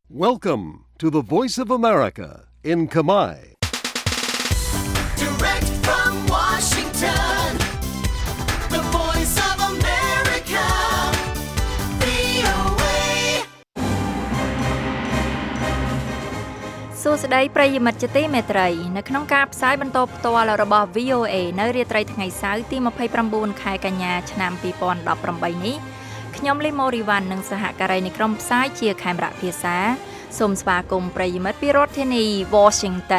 Welcome to the Voice of America in Khmer. Direct from Washington, the Voice of America, VOA. សួស្តីប្រិយមិត្តជាទីមេត្រីនៅក្នុងការផ្សាយបន្តផ្ទាល់របស់ VOA នៅរាត្រីថ្ងៃសៅរ៍ទី29ខែកញ្ញាឆ្នាំ2018នេះខ្ញុំលីម៉ូរីវ៉ាន់និងសហការីនៃក្រុមផ្សាយជាខេមរៈភាសាសូមស្វាគមន៍ប្រិយមិត្តពីរដ្ឋធានី Washington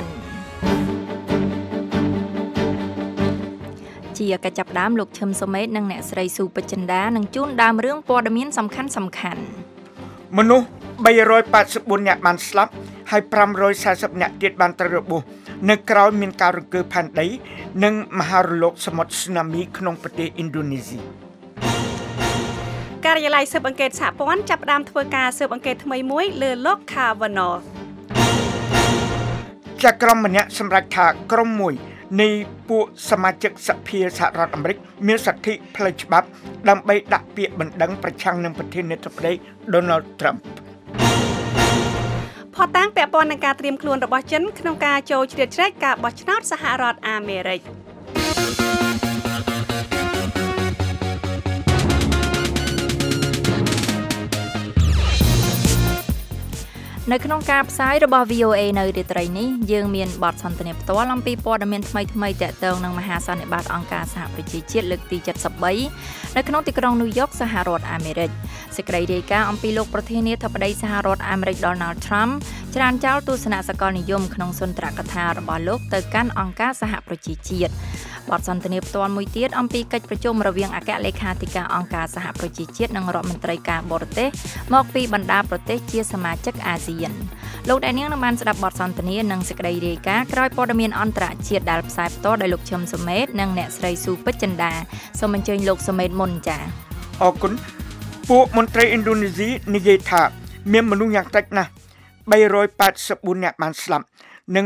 ជាកិច្ចចាប់ផ្ដើមលោកឈឹមសុមេតនិងអ្នកស្រីស៊ូពេជ្រចិន្តានឹងជួនដើមរឿងព័ត៌មានសំខាន់មនុស្ស384នាក់បានស្លាប់ហើយ540នាក់ទៀតបានត្រូវរបួសនៅក្រៅមានការរង្គើផែនដីនិងមហារលកសមុទ្រស៊ូណាមីក្នុងប្រទេសឥណ្ឌូនេស៊ីការិយាល័យស៊ើបអង្កេតសហព័ន្ធចាប់ផ្ដើមធ្វើការស៊ើបអង្កេតថ្មីមួយលើលោក Kavanaugh ជាក្រុមម្នាក់សម្រេចថាក្រុមមួយនៃពួកសមាជិកសភាសហរដ្ឋអាមេរិកមានសិទ្ធិផ្លូវច្បាប់ដើម្បីដាក់ពាក្យបណ្ដឹងប្រឆាំងនឹងប្រធានាធិបតី Donald Trump ផតតាំងពាក់ព័ន្ធនឹងការត្រៀមខ្លួនរបស់ចិនក្នុងការចូលជ្រៀតជ្រែកការបោះឆ្នោតសហរដ្ឋអាមេរិកនៅក្នុងការផ្សាយរបស់ VOA នៅរាត្រីនេះយើងមានបទសន្ទនាផ្ទាល់អំពីព័ត៌មានថ្មីៗទាក់ទងនឹងមហាសន្និបាតអង្គការសហប្រជាជាតិលើកទី73នៅក្នុងទីក្រុងញូវយ៉កសហរដ្ឋអាមេរិកសេចក្តីរាយការណ៍អំពីលោកប្រធានាធិបតីសហរដ្ឋអាមេរិក Donald Trump ច្រានចោលទស្សនៈសកលនិយមក្នុងសុន្ទរកថារបស់លោកទៅកាន់អង្គការសហប្រជាជាតិបទសន្ទនាផ្ទាល់មួយទៀតអំពីកិច្ចប្រជុំរវាងអគ្គលេខាធិការអង្គការសហប្រជាជាតិនិងរដ្ឋមន្ត្រីការបរទេសមកពីបណ្ដាប្រទេសជាសមាជិកអាស៊ានលោកអ្នកនាងនឹងបានស្ដាប់បទសន្ទនានិងសេចក្តីរាយការណ៍ក្រោយព័ត៌មានអន្តរជាតិដែលផ្សាយផ្ទាល់ដោយលោកឈឹមសុមេតនិងអ្នកស្រីស៊ូពេជ្រចិន្តាសូមអញ្ជើញលោកសុមេតមុនចា៎អរគុណពួកមន្ត្រីឥណ្ឌូនេស៊ីនិយាយថាមានមនុស្សយ៉ាងតិចណាស់384នាក់បានស្លាប់និង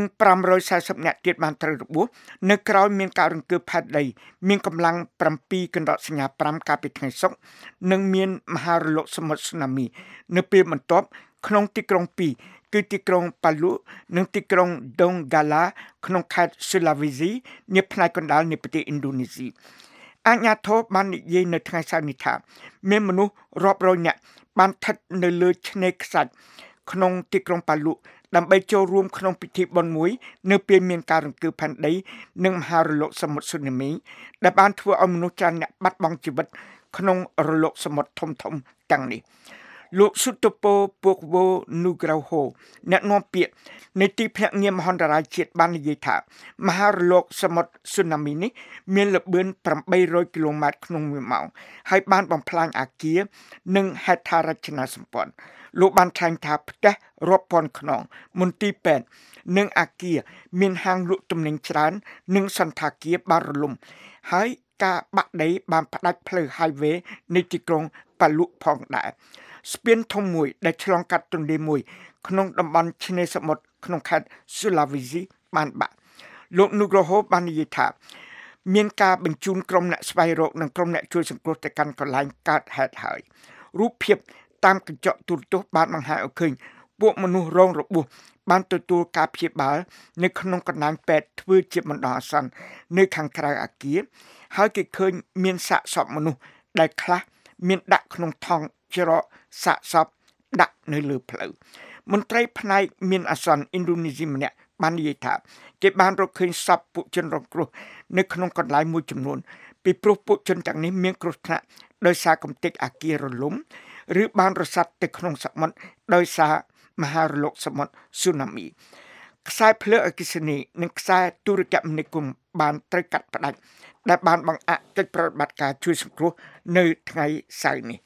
540នាក់ទៀតបានត្រូវរបួសនៅក្រៅមានការរង្គើផែនដីមានកម្លាំង7កណ្ដកសញ្ញា5កាលពីថ្ងៃសុក្រនិងមានមហារលកសមុទ្រស៊ូណាមីនៅពេលបន្ទាប់ក្នុងទីក្រុង2គឺទីក្រុងប៉ាលូនិងទីក្រុងដុងហ្គាឡាក្នុងខេត្តស៊ូឡាវីស៊ីនាផ្នែកកណ្ដាលនៃប្រទេសឥណ្ឌូនេស៊ីអាជ្ញាធរបាននិយាយនៅថ្ងៃសៅរ៍នេះថាមានមនុស្សរាប់រយនាក់បានស្ថិតនៅលើឆ្នេរខ្សាច់ក្នុងទីក្រុងប៉ាលូដើម្បីចូលរួមក្នុងពិធីបុណ្យមួយនៅពេលមានការរង្គើផែនដីនិងមហារលកសមុទ្រស៊ូណាមីដែលបានធ្វើឲ្យមនុស្សច្រើនអ្នកបាត់បង់ជីវិតក្នុងរលកសមុទ្រធំៗទាំងនេះលោកស៊ុតពូពុកវូនូក្រូហូអ្នកនាំពាក្យនៃទីភ្នាក់ងារមហន្តរាយជាតិបាននិយាយថាមហារលកសមុទ្រស៊ូណាមីនេះមានល្បឿន800គីឡូម៉ែត្រក្នុង1ម៉ោងហើយបានបំផ្លាញអគារនិងហេដ្ឋារចនាសម្ព័ន្ធលោកបានថ្លែងថាផ្ទះរាប់ពាន់ខ្នងមន្ទីរពេទ្យនិងអគារមានហាងលក់ទំនិញច្រើននិងសន្តាគារបានរលំហើយការបាក់ដីបានផ្ដាច់ផ្លូវ highway នៃទីក្រុងប៉ាលូផងដែរស្ពានធំមួយដែលឆ្លងកាត់ទន្លេមួយក្នុងតំបន់ឆ្នេរសមុទ្រក្នុងខេត្តស៊ូឡាវីស៊ីបានបាក់លោកនូក្រូហូបាននិយាយថាមានការបញ្ជូនក្រុមអ្នកស្វែងរកនិងក្រុមអ្នកជួយសង្គ្រោះទៅកាន់កន្លែងកើតហេតុហើយរូបភាពតាមកញ្ចក់ទូរទស្សន៍បានបង្ហាញឲ្យឃើញពួកមនុស្សរងរបួសបានទទួលការព្យាបាលនៅក្នុងកន្លែងពេទ្យធ្វើជាបណ្ដោះអាសន្ននៅខាងក្រៅអគារហើយគេឃើញមានសាកសពមនុស្សដែលខ្លះមានដាក់ក្នុងថង់ច្រកសាកសពដាក់នៅលើផ្លូវមន្ត្រីផ្នែកមានអាសន្នឥណ្ឌូនេស៊ីម្នាក់បាននិយាយថាគេបានរកឃើញសពពួកជនរងគ្រោះនៅក្នុងកន្លែងមួយចំនួនពីព្រោះពួកជនទាំងនេះមានគ្រោះថ្នាក់ដោយសារកំទេចអគាររលំឬបានរសាត់ទៅក្នុងសមុទ្រដោយសារមហារលកសមុទ្រស៊ូណាមីខ្សែភ្លើងអគ្គិសនីនិងខ្សែទូរគមនាគមន៍បានត្រូវកាត់ផ្ដាច់ដែលបានបង្អាក់កិច្ចប្រតិបត្តិការជួយសង្គ្រោះនៅថ្ងៃសៅរ៍នេះ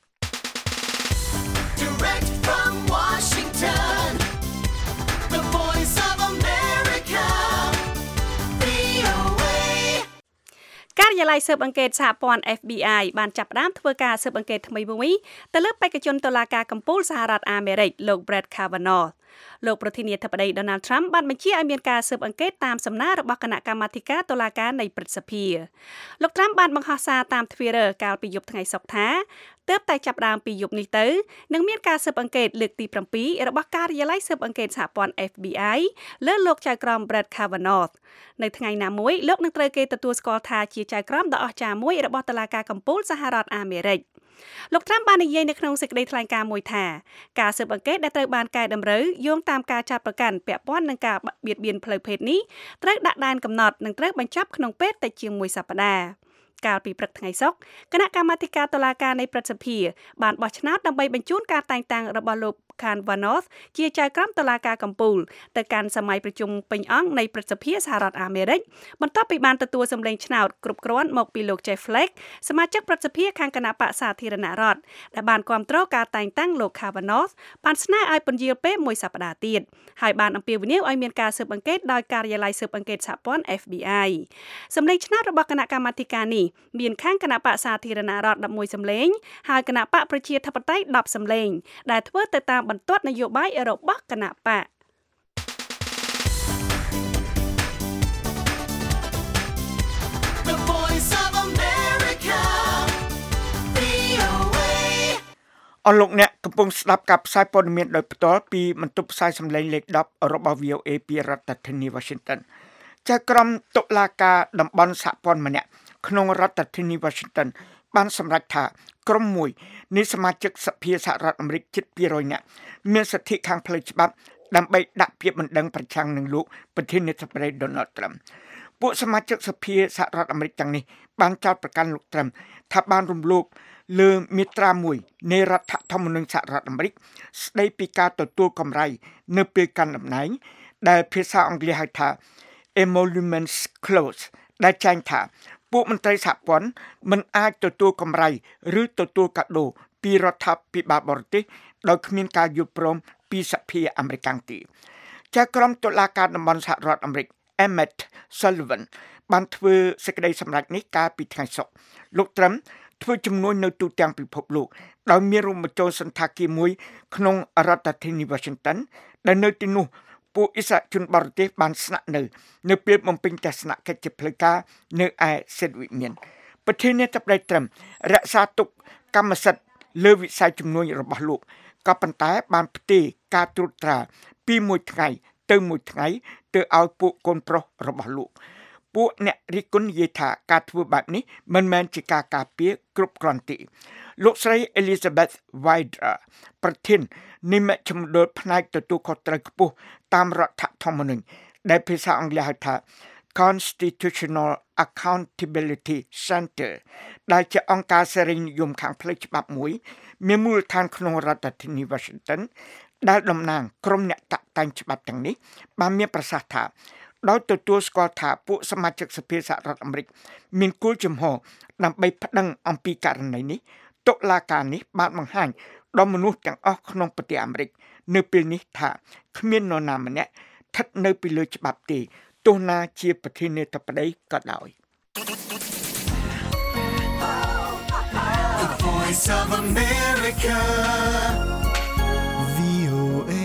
Direct from Washington, the Voice of America, VOA. ការិយាល័យស៊ើបអង្កេតសហព័ន្ធ FBI បានចាប់ផ្ដើមធ្វើការស៊ើបអង្កេតថ្មីមួយទៅលើបេក្ខជនតុលាការកំពូលសហរដ្ឋអាមេរិកលោក Brett Kavanaugh លោកប្រធានាធិបតី Donald Trump បានបញ្ជាឲ្យមានការស៊ើបអង្កេតតាមសំណើរបស់គណៈកម្មាធិការតុលាការនៃព្រឹទ្ធសភាលោក Trump បានបង្ហោះសារតាម Twitter កាលពីយប់ថ្ងៃសុក្រថាទើបតែចាប់ផ្ដើមពីយប់នេះទៅនឹងមានការស៊ើបអង្កេតលើកទី7របស់ការិយាល័យស៊ើបអង្កេតសហព័ន្ធ FBI លើលោកចៅក្រម Brett Kavanaugh នៅថ្ងៃណាមួយលោកនឹងត្រូវគេទទួលស្គាល់ថាជាចៅក្រមដ៏អស្ចារ្យមួយរបស់តុលាការកំពូលសហរដ្ឋអាមេរិកលោក Trump បាននិយាយនៅក្នុងសេចក្តីថ្លែងការណ៍មួយថាការស៊ើបអង្កេតដែលត្រូវបានកែតម្រូវយោងតាមការចាត់ប្រកាន់ពាក់ព័ន្ធនឹងការបៀតបៀនផ្លូវភេទនេះត្រូវដាក់ដែនកំណត់និងត្រូវបញ្ចប់ក្នុងពេលតិចជាង1សប្តាហ៍កាលពីព្រឹកថ្ងៃសុក្រគណៈកម្មាធិការតុលាការនៃព្រឹទ្ធសភាបានបោះឆ្នោតដើម្បីបញ្ជូនការតែងតាំងរបស់លោក Kavanaugh ជាចៅក្រមតុលាការកំពូលទៅកាន់សម័យប្រជុំពេញអង្គនៃព្រឹទ្ធសភាសហរដ្ឋអាមេរិកបន្ទាប់ពីបានទទួលសម្លេងឆ្នោតគ្រប់គ្រាន់មកពីលោក Jeff Flake សមាជិកព្រឹទ្ធសភាខាងគណៈបក្សសាធារណរដ្ឋដែលបានគាំទ្រការតែងតាំងលោក Kavanaugh បានស្នើឲ្យពន្យាលពេល1សប្តាហ៍ទៀតហើយបានអំពាវនាវឲ្យមានការស៊ើបអង្កេតដោយការិយាល័យស៊ើបអង្កេតសហព័ន្ធ FBI សម្លេងឆ្នោតរបស់គណៈកម្មាធិការនេះមានខាងគណៈបក្សសាធារណរដ្ឋ11សម្លេងហើយគណៈបកប្រជាធិបតេយ្យ10សម្លេងដែលធ្វើទៅតាមបន្ទាត់នយោបាយរបស់គណៈបកអរលោកអ្នកកំពុងស្ដាប់ការផ្សាយព័ត៌មានដោយផ្ទាល់ពីបន្ទប់ផ្សាយសម្លេងលេខ10របស់ VOA ពីរដ្ឋធានី Washington ចៅក្រមតុលាការតំបន់សហព័ន្ធម្នាក់ក្នុងរដ្ឋធានី Washington បានសម្រេចថាក្រុមមួយនៃសមាជិកសភាសហរដ្ឋអាមេរិកជិត200នាក់មានសិទ្ធិខាងផ្លូវច្បាប់ដើម្បីដាក់ពាក្យបណ្ដឹងប្រឆាំងនឹងលោកប្រធានាធិបតី Donald Trump ពួកសមាជិកសភាសហរដ្ឋអាមេរិកទាំងនេះបានចោទប្រកាន់លោក Trump ថាបានរំលោភលើមាត្រា1នៃរដ្ឋធម្មនុញ្ញសហរដ្ឋអាមេរិកស្ដីពីការទទួលកម្រៃនៅពេលកាន់តំណែងដែលភាសាអង់គ្លេសហៅថា Emoluments Clause ដែលចែងថាពួកមន្ត្រីសហព័ន្ធមិនអាចទទួលកម្រៃឬទទួលកាដូពីរដ្ឋាភិបាលបរទេសដោយគ្មានការយល់ព្រមពីសភាអាមេរិកទេចៅក្រមតុលាការតំបន់សហរដ្ឋអាមេរិក Emmett Sullivan បានធ្វើសេចក្តីសម្រេចនេះកាលពីថ្ងៃសុក្រលោក Trump ធ្វើជំនួញនៅទូទាំងពិភពលោកដោយមានរួមបញ្ចូលសន្តាគារមួយក្នុងរដ្ឋធានី Washington ដែលនៅទីនោះពួកអិសរាជជនបរទេសបានស្នាក់នៅពេលបំពេញទស្សនកិច្ចជាផ្លូវការនៅឯសិទ្ធិវិមានប្រធានាធិបតី Trump រក្សាទុកកម្មសិទ្ធិលើវិស័យជំនួញរបស់លោកក៏ប៉ុន្តែបានផ្ទេរការត្រួតត្រាពីមួយថ្ងៃទៅមួយថ្ងៃទៅឲ្យពួកកូនប្រុសរបស់លោកពួកអ្នករិះគន់និយាយថាការធ្វើបែបនេះមិនមែនជាការការពារគ្រប់គ្រាន់ទេលោកស្រី Elizabeth Wydra ប្រធាននៃមជ្ឈមណ្ឌលផ្នែកទទួលខុសត្រូវខ្ពស់តាមរដ្ឋធម្មនុញ្ញដែលភាសាអង់គ្លេសហៅថា Constitutional Accountability Center ដែលជាអង្គការសេរីនិយមខាងផ្លូវច្បាប់មួយមានមូលដ្ឋានក្នុងរដ្ឋធានី Washington ដែលតំណាងក្រុមអ្នកតាក់តែងច្បាប់ទាំងនេះបានមានប្រសាសន៍ថាដោយទទួលស្គាល់ថាពួកសមាជិកសភាសហរដ្ឋអាមេរិកមានគោលជំហរដើម្បីប្តឹងអំពីករណីនេះតុលាការនេះបានបង្ហាញដល់មនុស្សទាំងអស់ក្នុងប្រទេសអាមេរិកនៅពេលនេះថាគ្មាននរណាម្នាក់ស្ថិតនៅពីលើច្បាប់ទេទោះណាជាប្រធានាធិបតីក៏ដោយ The Voice of America VOA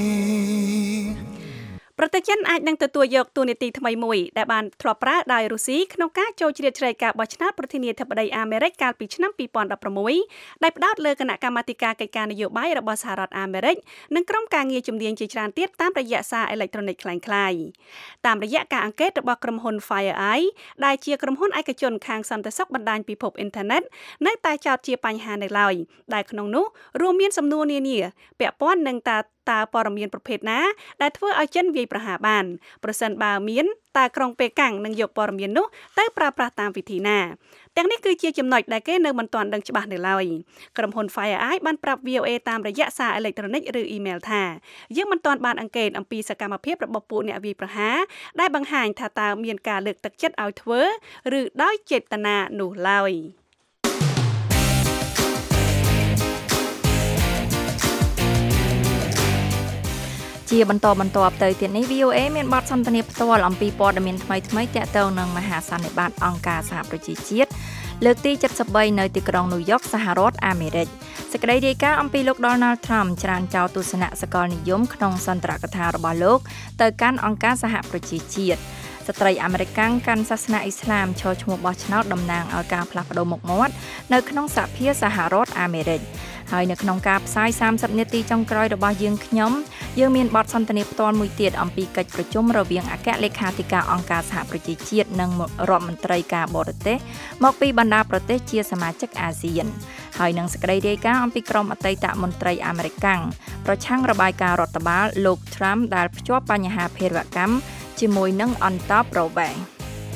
ប្រទេសចិនអាចនឹងទទួលយកតួនាទីថ្មីមួយដែលបានធ្លាប់ប្រើដោយរុស្ស៊ីក្នុងការចូលជ្រៀតជ្រែកការបោះឆ្នោតប្រធានាធិបតីអាមេរិកកាលពីឆ្នាំ2016ដែលផ្ដោតលើគណៈកម្មាធិការកិច្ចការនយោបាយរបស់សហរដ្ឋអាមេរិកនិងក្រុមការងារជំនាញជាច្រើនទៀតតាមរយៈសារអេឡិចត្រូនិកคล้ายៗតាមរយៈការអង្កេតរបស់ក្រុមហ៊ុន FireEye ដែលជាក្រុមហ៊ុនឯកជនខាងសន្តិសុខបណ្ដាញពិភពអ៊ីនធឺណិតនៅតែចោទជាបញ្ហានៅឡើយដែលក្នុងនោះរួមមានសំណួរនានាពាក់ព័ន្ធនឹងតើព័ត៌មានប្រភេទណាដែលធ្វើឲ្យចិនវាយប្រហារបានប្រសិនបើមានតើក្រុងប៉េកាំងនឹងយកព័ត៌មាននោះទៅប្រើប្រាស់តាមវិធីណាទាំងនេះគឺជាចំណុចដែលគេនៅមិនទាន់ដឹងច្បាស់នៅឡើយក្រុមហ៊ុន FireEye បានប្រាប់ VOA តាមរយៈសារអេឡិចត្រូនិកឬអ៊ីមែលថាយើងមិនទាន់បានអង្កេតអំពីសកម្មភាពរបស់ពួកអ្នកវាយប្រហារដែលបង្ហាញថាតើមានការលើកទឹកចិត្តឲ្យធ្វើឬដោយចេតនានោះឡើយជាបន្តទៅទៀតនេះ VOA មានបទសន្ទនាផ្ទាល់អំពីព័ត៌មានថ្មីៗទាក់ទងនឹងមហាសន្និបាតអង្គការសហប្រជាជាតិលើកទី73នៅទីក្រុងញូវយ៉កសហរដ្ឋអាមេរិកសេចក្តីរាយការណ៍អំពីលោក Donald Trump ច្រានចោលទស្សនៈសកលនិយមក្នុងសន្ទរកថារបស់លោកទៅកាន់អង្គការសហប្រជាជាតិសស្ត្រីអាមេរិកកាន់សាសនាអ៊ីស្លាមឈរឈ្មោះបោះឆ្នោតតំណាងឲ្យការផ្លាស់ប្ដូរមុខមាត់នៅក្នុងសហភាពសហរដ្ឋអាមេរិកហើយនៅក្នុងការផ្សាយ30នាទីចុងក្រោយរបស់យើងមានបទសន្ទនាផ្ទាល់មួយទៀតអំពីកិច្ចប្រជុំរវាងអគ្គលេខាធិការអង្គការសហប្រជាជាតិនិងរដ្ឋមន្ត្រីការបរទេសមកពីបណ្ដាប្រទេសជាសមាជិកអាស៊ានហើយនឹងសេចក្តីរាយការណ៍អំពីក្រុមអតីតមន្ត្រីអាមេរិកប្រឆាំងរបាយការណ៍រដ្ឋបាលលោក Trump ដែលភ្ជាប់បញ្ហាភេរវកម្មជាមួយនឹងអន្តរប្រវេសន៍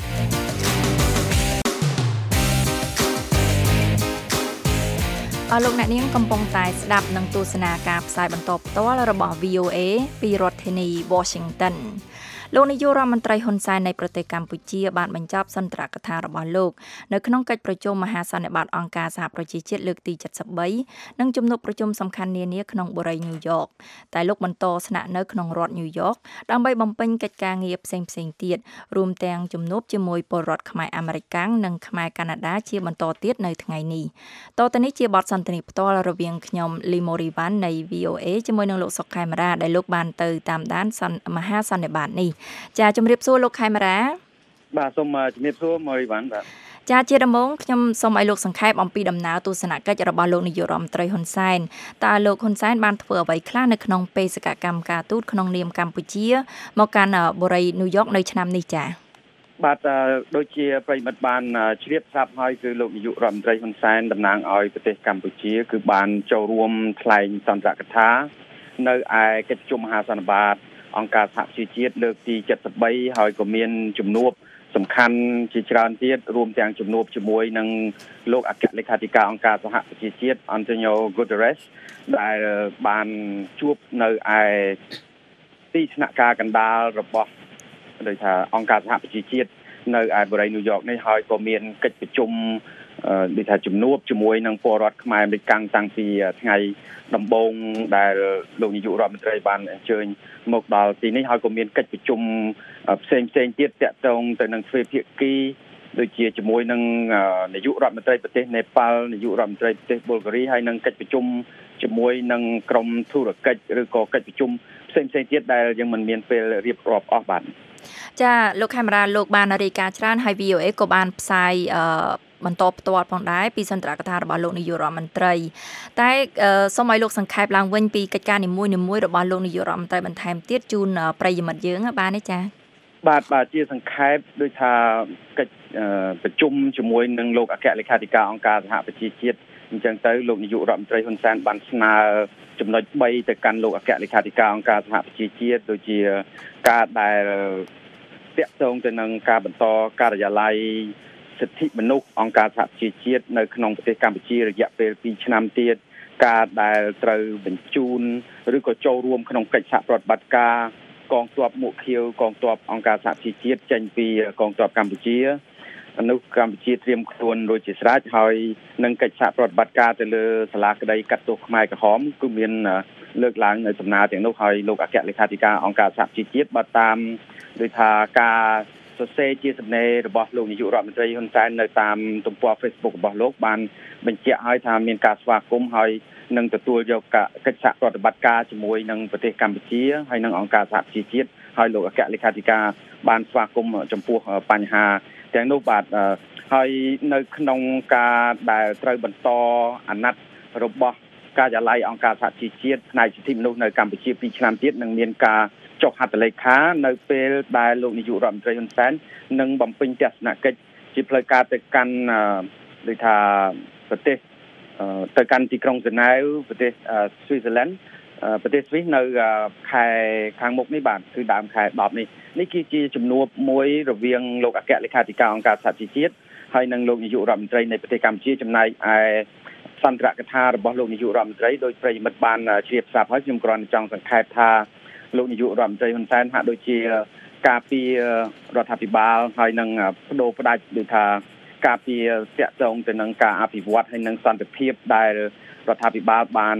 លោកអ្នកនាងកំពុងតែស្ដាប់និងទស្សនាការផ្សាយបន្តផ្ទាល់របស់ VOA ពីរដ្ឋធានី Washington លោកនាយករដ្ឋមន្ត្រីហ៊ុនសែននៃប្រទេសកម្ពុជាបានបញ្ចប់សន្ទរកថារបស់លោកនៅក្នុងកិច្ចប្រជុំមហាសន្និបាតអង្គការសហប្រជាជាតិលើកទី73និងជំនួបប្រជុំសំខាន់នានាក្នុងបុរីញូវយ៉កតែលោកបន្តស្នាក់នៅក្នុងរដ្ឋញូវយ៉កដើម្បីបំពេញកិច្ចការងារផ្សេងៗទៀតរួមទាំងជំនួបជាមួយពលរដ្ឋខ្មែរអាមេរិកនិងខ្មែរកាណាដាជាបន្តទៀតនៅថ្ងៃនេះតទៅនេះជាបទសន្ទនាផ្ទាល់រវាងខ្ញុំលីម៉ូរីវ៉ាន់នៃ VOA ជាមួយនឹងលោកសុកខេមរាដែលលោកបានទៅតាមដានមហាសន្និបាតនេះចាជំរាបសួរលោកខេមរាបាទសូមជំរាបសួរម៉ូរីវ៉ាន់បាទចាជាដំបូងខ្ញុំសូមឲ្យលោកសង្ខេបអំពីដំណើរទស្សនកិច្ចរបស់លោកនាយករដ្ឋមន្ត្រីហ៊ុនសែនតើលោកហ៊ុនសែនបានធ្វើអ្វីខ្លះនៅក្នុងបេសកកម្មការទូតក្នុងនាមកម្ពុជាមកកាន់បុរីញូវយ៉កនៅឆ្នាំនេះចាបាទដូចជាប្រិមិត្តបានជ្រាបស្រាប់ហើយគឺលោកនាយករដ្ឋមន្ត្រីហ៊ុនសែនតំណាងឲ្យប្រទេសកម្ពុជាគឺបានចូលរួមថ្លែងសន្ទរកថានៅឯកិច្ចប្រជុំមហាសន្និបាតអង្គការសហប្រជាជាតិលើកទី73ហើយក៏មានជំនួបសំខាន់ជាច្រើនទៀតរួមទាំងជំនួបជាមួយនឹងលោកអគ្គលេខាធិការអង្គការសហប្រជាជាតិ Antonio Guterres ដែលបានជួបនៅឯទីស្នាក់ការកណ្ដាលរបស់ដូចថាអង្គការសហប្រជាជាតិនៅឯបុរីញូវយ៉កនេះហើយក៏មានកិច្ចប្រជុំដូចថាជំនួបជាមួយនឹងពលរដ្ឋខ្មែរអាមេរិកតាំងពីថ្ងៃដំបូងដែលលោកនាយករដ្ឋមន្ត្រីបានអញ្ជើញមកដល់ទីនេះហើយក៏មានកិច្ចប្រជុំផ្សេងទៀតតាក់ទងទៅនឹងទ្វេភាគីដូចជាជាមួយនឹងនាយករដ្ឋមន្ត្រីប្រទេសនេប៉ាល់នាយករដ្ឋមន្ត្រីប្រទេសប៊ុលហ្គារីហើយនឹងកិច្ចប្រជុំជាមួយនឹងក្រុមធុរកិច្ចឬក៏កិច្ចប្រជុំផ្សេងទៀតដែលយើងមិនមានពេលរៀបរាប់អស់បាទចាលោកខេមរាលោកបានរាយការណ៍ច្រើនហើយ VOA ក៏បានផ្សាយបន្តផ្ទាល់ផងដែរពីសន្ទរកថារបស់លោកនាយករដ្ឋមន្ត្រីតែសូមឲ្យលោកសង្ខេបឡើងវិញពីកិច្ចការនីមួយៗរបស់លោកនាយករដ្ឋមន្ត្រីបន្ថែមទៀតជូនប្រិយមិត្តយើងបានទេចាបាទជាសង្ខេបដូចថាកិច្ចប្រជុំជាមួយនឹងលោកអគ្គលេខាធិការអង្គការសហប្រជាជាតិអញ្ចឹងទៅលោកនាយករដ្ឋមន្ត្រីហ៊ុនសែនបានស្នើចំណុច3ទៅកាន់លោកអគ្គលេខាធិការអង្គការសហប្រជាជាតិដូចជាការដែលតាក់ទងទៅនឹងការបន្តការិយាល័យសិទ្ធិមនុស្សអង្គការសហប្រជាជាតិនៅក្នុងប្រទេសកម្ពុជារយៈពេល2ឆ្នាំទៀតការដែលត្រូវបញ្ជូនឬក៏ចូលរួមក្នុងកិច្ចសហប្រតិបត្តិការកងទ័ពមួកខៀវកងទ័ពអង្គការសហប្រជាជាតិចេញពីកងទ័ពកម្ពុជានោះកម្ពុជាត្រៀមខ្លួនរួចជាស្រេចហើយនឹងកិច្ចសហប្រតិបត្តិការទៅលើសាលាក្តីកាត់ទោសខ្មែរក្រហមគឺមានលើកឡើងនៅសំណើទាំងនោះហើយលោកអគ្គលេខាធិការអង្គការសហប្រជាជាតិបានតាមដោយថាការសរសេរជាសំណេររបស់លោកនាយករដ្ឋមន្ត្រីហ៊ុនសែននៅតាមទំព័រ Facebook របស់លោកបានបញ្ជាក់ឲ្យថាមានការស្វាគមន៍ហើយនឹងទទួលយកកិច្ចសហប្រតិបត្តិការជាមួយនឹងប្រទេសកម្ពុជាហើយនឹងអង្គការសហប្រជាជាតិហើយលោកអគ្គលេខាធិការបានស្វាគមន៍ចំពោះបញ្ហាទាំងនោះបាទហើយនៅក្នុងការដែលត្រូវបន្តអាណត្តិរបស់ការិយាល័យអង្គការសហជីវជាតិផ្នែកសិទ្ធិមនុស្សនៅកម្ពុជា2ឆ្នាំទៀតនឹងមានការចុះហត្ថលេខានៅពេលដែលលោកនាយករដ្ឋមន្ត្រីហ៊ុនសែននឹងបំពេញទស្សនកិច្ចជាផ្លូវការទៅកាន់ដូចថាប្រទេសទៅកាន់ទីក្រុងហ្សឺណែវប្រទេសស្វីសឡែនប្រទេសស្វីសនៅខែខាងមុខនេះបាទគឺដើមខែ10នេះគឺជាជំនួបមួយរវាងលោកអគ្គលេខាធិការអង្គការសហជីវជាតិហើយនិងលោកនាយករដ្ឋមន្ត្រីនៃប្រទេសកម្ពុជាចំណែកឯសន្ទរកថារបស់លោកនាយករដ្ឋមន្ត្រីដោយប្រិយមិត្តបានជ្រាបស្រាប់ហើយខ្ញុំគ្រាន់តែចង់សង្ខេបថាលោកនាយករដ្ឋមន្ត្រីហ៊ុនសែនហាក់ដូចជាការពីរដ្ឋាភិបាលហើយនឹងបដូរផ្ដាច់ដូចថាការពីតាក់ទងទៅនឹងការអភិវឌ្ឍហើយនឹងសន្តិភាពដែលរដ្ឋាភិបាលបាន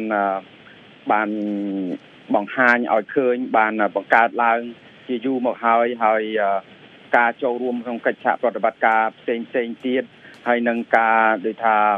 បង្ហាញឲ្យឃើញបានបង្កើតឡើងជាយូរមកហើយការចូលរួមក្នុងកិច្ចសហប្រតិបត្តិការផ្សេងទៀតហើយនឹងការដូចថា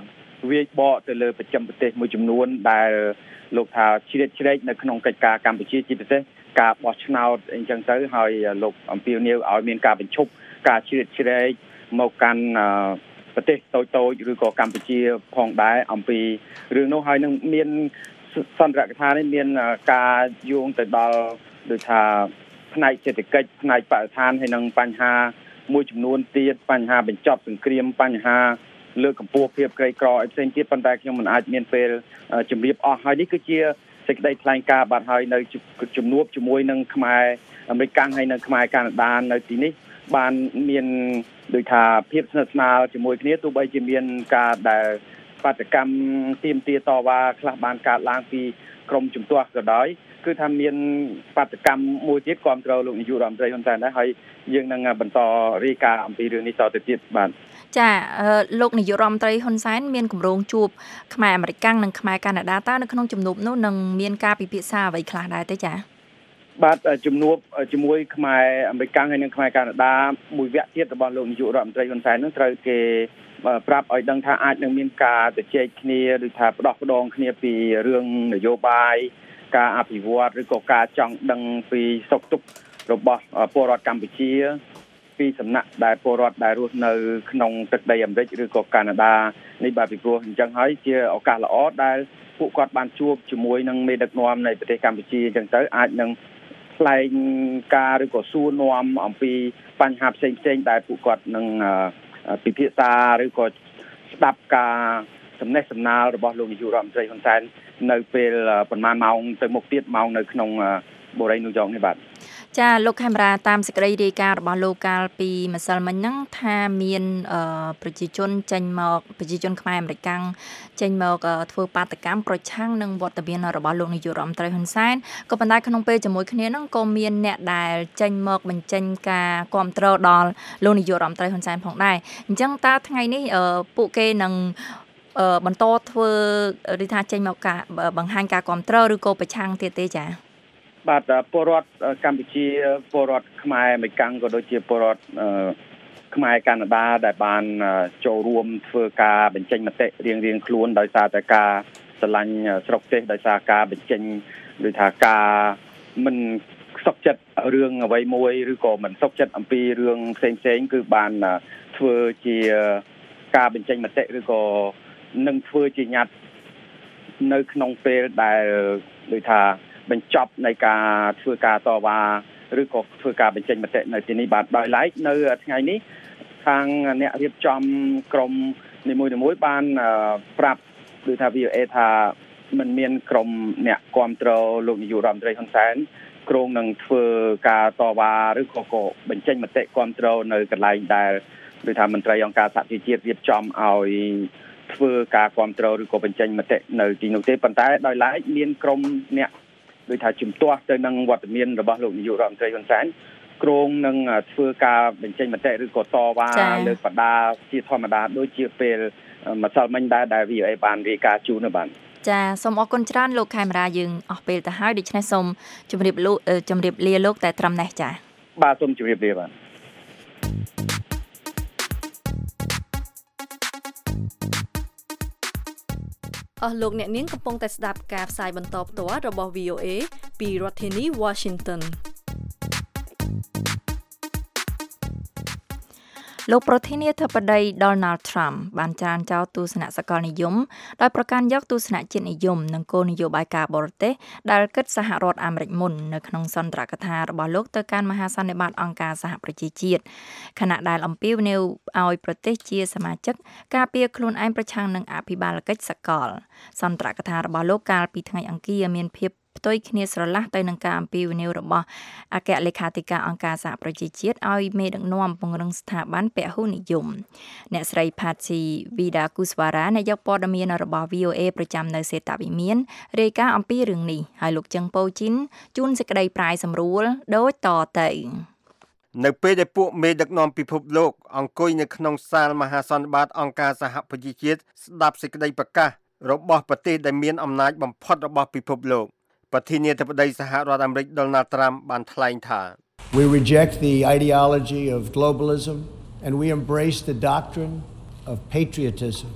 វាបកទៅលើប្រចាំប្រទេសមួយចំនួនដែលលោកថាជ្រៀតជ្រែកនៅក្នុងកិច្ចការកម្ពុជាជាពិសេសការបោះឆ្នោតអញ្ចឹងទៅហើយលោកអំពាវនាវឲ្យមានការបញ្ឈប់ការជ្រៀតជ្រែកមកកាន់ប្រទេសតូចៗឬក៏កម្ពុជាផងដែរអំពីរឿងនោះហើយនឹងមានសន្ទរកថានេះមានការយោងទៅដល់ដូចថាផ្នែកសេដ្ឋកិច្ចផ្នែកបរិស្ថានហើយនឹងបញ្ហាមួយចំនួនទៀតបញ្ហាបញ្ចប់សង្គ្រាមបញ្ហាលើកកម្ពស់ភាពក្រីក្រឲ្យផ្សេងទៀតប៉ុន្តែខ្ញុំមិនអាចមានពេលជម្រាបអស់ហើយនេះគឺជាសេចក្តីថ្លែងការណ៍បាត់ហើយនៅជំនួបជាមួយនឹងខ្មែរអាមេរិកហើយនៅខ្មែរកាណាដានៅទីនេះបានមានដូចថាភាពស្និទ្ធស្នាលជាមួយគ្នាទោះបីជាមានការដែលបាតកម្មទាមទារតវ៉ាខ្លះបានកើតឡើងពីក្រមជំទាស់ក៏ដោយគឺថាមានបាតកម្មមួយទៀតគ្រប់គ្រងលោកនាយករដ្ឋមន្ត្រីហ៊ុនសែនដែរហើយយើងនឹងបន្តរាយការណ៍អំពីរឿងនេះតទៅទៀតបាទចាលោកនាយករដ្ឋមន្ត្រីហ៊ុនសែនមានគម្រោងជួបខ្មែរអាមេរិកនិងខ្មែរកាណាដាតើនៅក្នុងជំនួបនោះនឹងមានការពិភាក្សាអ្វីខ្លះដែរទេចាបាទជំនួបជាមួយខ្មែរអាមេរិកហើយនិងខ្មែរកាណាដាមួយវគ្គទៀតរបស់លោកនាយករដ្ឋមន្ត្រីហ៊ុនសែននឹងត្រូវគេប្រាប់ឲ្យដឹងថាអាចនឹងមានការជជែកគ្នាឬថាផ្ដោះផ្ដងគ្នាពីរឿងនយោបាយការអភិវឌ្ឍឬក៏ការចង់ដឹងពីសុខទុក្ខរបស់ពលរដ្ឋកម្ពុជាពីសំណាក់ដែលពលរដ្ឋដែលរស់នៅក្នុងទឹកដីអាមេរិកឬក៏កាណាដានេះបាទពីព្រោះអញ្ចឹងហើយជាឱកាសល្អដែលពួកគាត់បានជួបជាមួយនឹងមេដឹកនាំនៃប្រទេសកម្ពុជាអញ្ចឹងទៅអាចនឹងថ្លែងការឬក៏សួរនាំអំពីបញ្ហាផ្សេងៗដែលពួកគាត់នឹងពិភាក្សាឬក៏ស្ដាប់ការសំណេះសំណាលរបស់លោកនាយករដ្ឋមន្ត្រីហ៊ុនសែននៅពេលប្រហែលម៉ោងទៅមុខទៀតម៉ោងនៅក្នុងបូរីញូវយ៉កនេះបាទចាលោកខេមរាតាមសេចក្តីរាយការណ៍របស់លោកកាលពីម្សិលមិញហ្នឹងថាមានប្រជាជនចេញមកប្រជាជនខ្មែរអាមេរិកចេញមកធ្វើបាតកម្មប្រឆាំងនឹងវត្តមានរបស់លោកនាយករដ្ឋមន្ត្រីហ៊ុនសែនក៏ប៉ុន្តែក្នុងពេលជាមួយគ្នាហ្នឹងក៏មានអ្នកដែលចេញមកបញ្ចេញការគាំទ្រដល់លោកនាយករដ្ឋមន្ត្រីហ៊ុនសែនផងដែរអញ្ចឹងតើថ្ងៃនេះពួកគេនឹងបន្តធ្វើឬថាចេញមកការបង្ហាញការគាំទ្រឬក៏ប្រឆាំងទៀតទេចា៎បាទពលរដ្ឋកម្ពុជាពលរដ្ឋខ្មែរអាមេរិកក៏ដូចជាពលរដ្ឋខ្មែរកាណាដាដែលបានចូលរួមធ្វើការបញ្ចេញមតិរៀងៗខ្លួនដោយសារតែការស្រឡាញ់ស្រុកទេសដោយសារការបញ្ចេញដូចថាការមិនសុខចិត្តរឿងអ្វីមួយឬក៏មិនសុខចិត្តអំពីរឿងផ្សេងៗគឺបានធ្វើជាការបញ្ចេញមតិឬក៏នឹងធ្វើជាញត្តិនៅក្នុងពេលដែលដូចថាបញ្ចប់នៃការធ្វើការតវ៉ាឬក៏ធ្វើការបញ្ចេញមតិនៅទីនេះបាទដោយឡែកនៅថ្ងៃនេះខាងអ្នករៀបចំក្រុមនីមួយៗបានប្រាប់ដូចថា VOA ថាมันមានក្រុមអ្នកគាំទ្រលោកនាយករដ្ឋមន្ត្រីហ៊ុនសែនគ្រោងនឹងធ្វើការតវ៉ាឬក៏បញ្ចេញមតិគាំទ្រនៅកន្លែងដែលដូចថាមន្ត្រីអង្គការសហប្រជាជាតិរៀបចំឲ្យធ្វើការគាំទ្រឬក៏បញ្ចេញមតិនៅទីនោះទេប៉ុន្តែដោយឡែកមានក្រុមអ្នកដូចថាជំទាស់ទៅនឹងវត្តមានរបស់លោកនាយករដ្ឋមន្ត្រីហ៊ុនសែនគ្រោងនឹងធ្វើការបញ្ចេញមតិឬក៏តវ៉ាលើកបដាជាធម្មតាដូចជាពេលម្សិលមិញដែរដែល VOA បានរាយការណ៍ជូននៅបាទចាសូមអរគុណច្រើនលោកខេមរាយើងអស់ពេលទៅហើយដូច្នេះសូមជម្រាបលាលោកតែត្រឹមនេះចាបាទសូមជម្រាបលាបាទអស់លោកអ្នកនាងកំពុងតែស្ដាប់ការផ្សាយបន្តផ្ទាល់របស់ VOA ពីរដ្ឋធានី Washington លោកប្រធានាធិបតី Donald Trump បានចរានចោលទស្សនៈសកលនិយមដោយប្រកាន់យកទស្សនៈជាតិនិយមនិងគោលនយោបាយការបរទេសដែលគិតសហរដ្ឋអាមេរិកមុននៅក្នុងសន្ទរកថារបស់លោកទៅកាន់មហាសន្និបាតអង្គការសហប្រជាជាតិខណៈដែលអំពាវនាវឲ្យប្រទេសជាសមាជិកការពារខ្លួនឯងប្រឆាំងនឹងអភិបាលកិច្ចសកលសន្ទរកថារបស់លោកកាលពីថ្ងៃអង្គារមានភាពផ្ទុយគ្នាស្រឡះទៅនឹងការអំពាវនាវរបស់អគ្គលេខាធិការអង្គការសហប្រជាជាតិឲ្យមេដឹកនាំពង្រឹងស្ថាប័នពហុនិយមអ្នកស្រី Patsy Widakuswara នាយកព័ត៌មានរបស់ VOA ប្រចាំនៅសេតាវិមានរាយការណ៍អំពីរឿងនេះហើយលោកចឹងប៉ូជីនជូនសេចក្តីប្រាយសម្រួលដូចតទៅនៅពេលដែលពួកមេដឹកនាំពិភពលោកអង្គុយនៅក្នុងសាលមហាសន្និបាតអង្គការសហប្រជាជាតិស្ដាប់សេចក្តីប្រកាសរបស់ប្រទេសដែលមានអំណាចបំផុតរបស់ពិភពលោកប្រធានាធិបតីសហរដ្ឋអាមេរិក Donald Trump បានថ្លែងថា We reject the ideology of globalism and we embrace the doctrine of patriotism,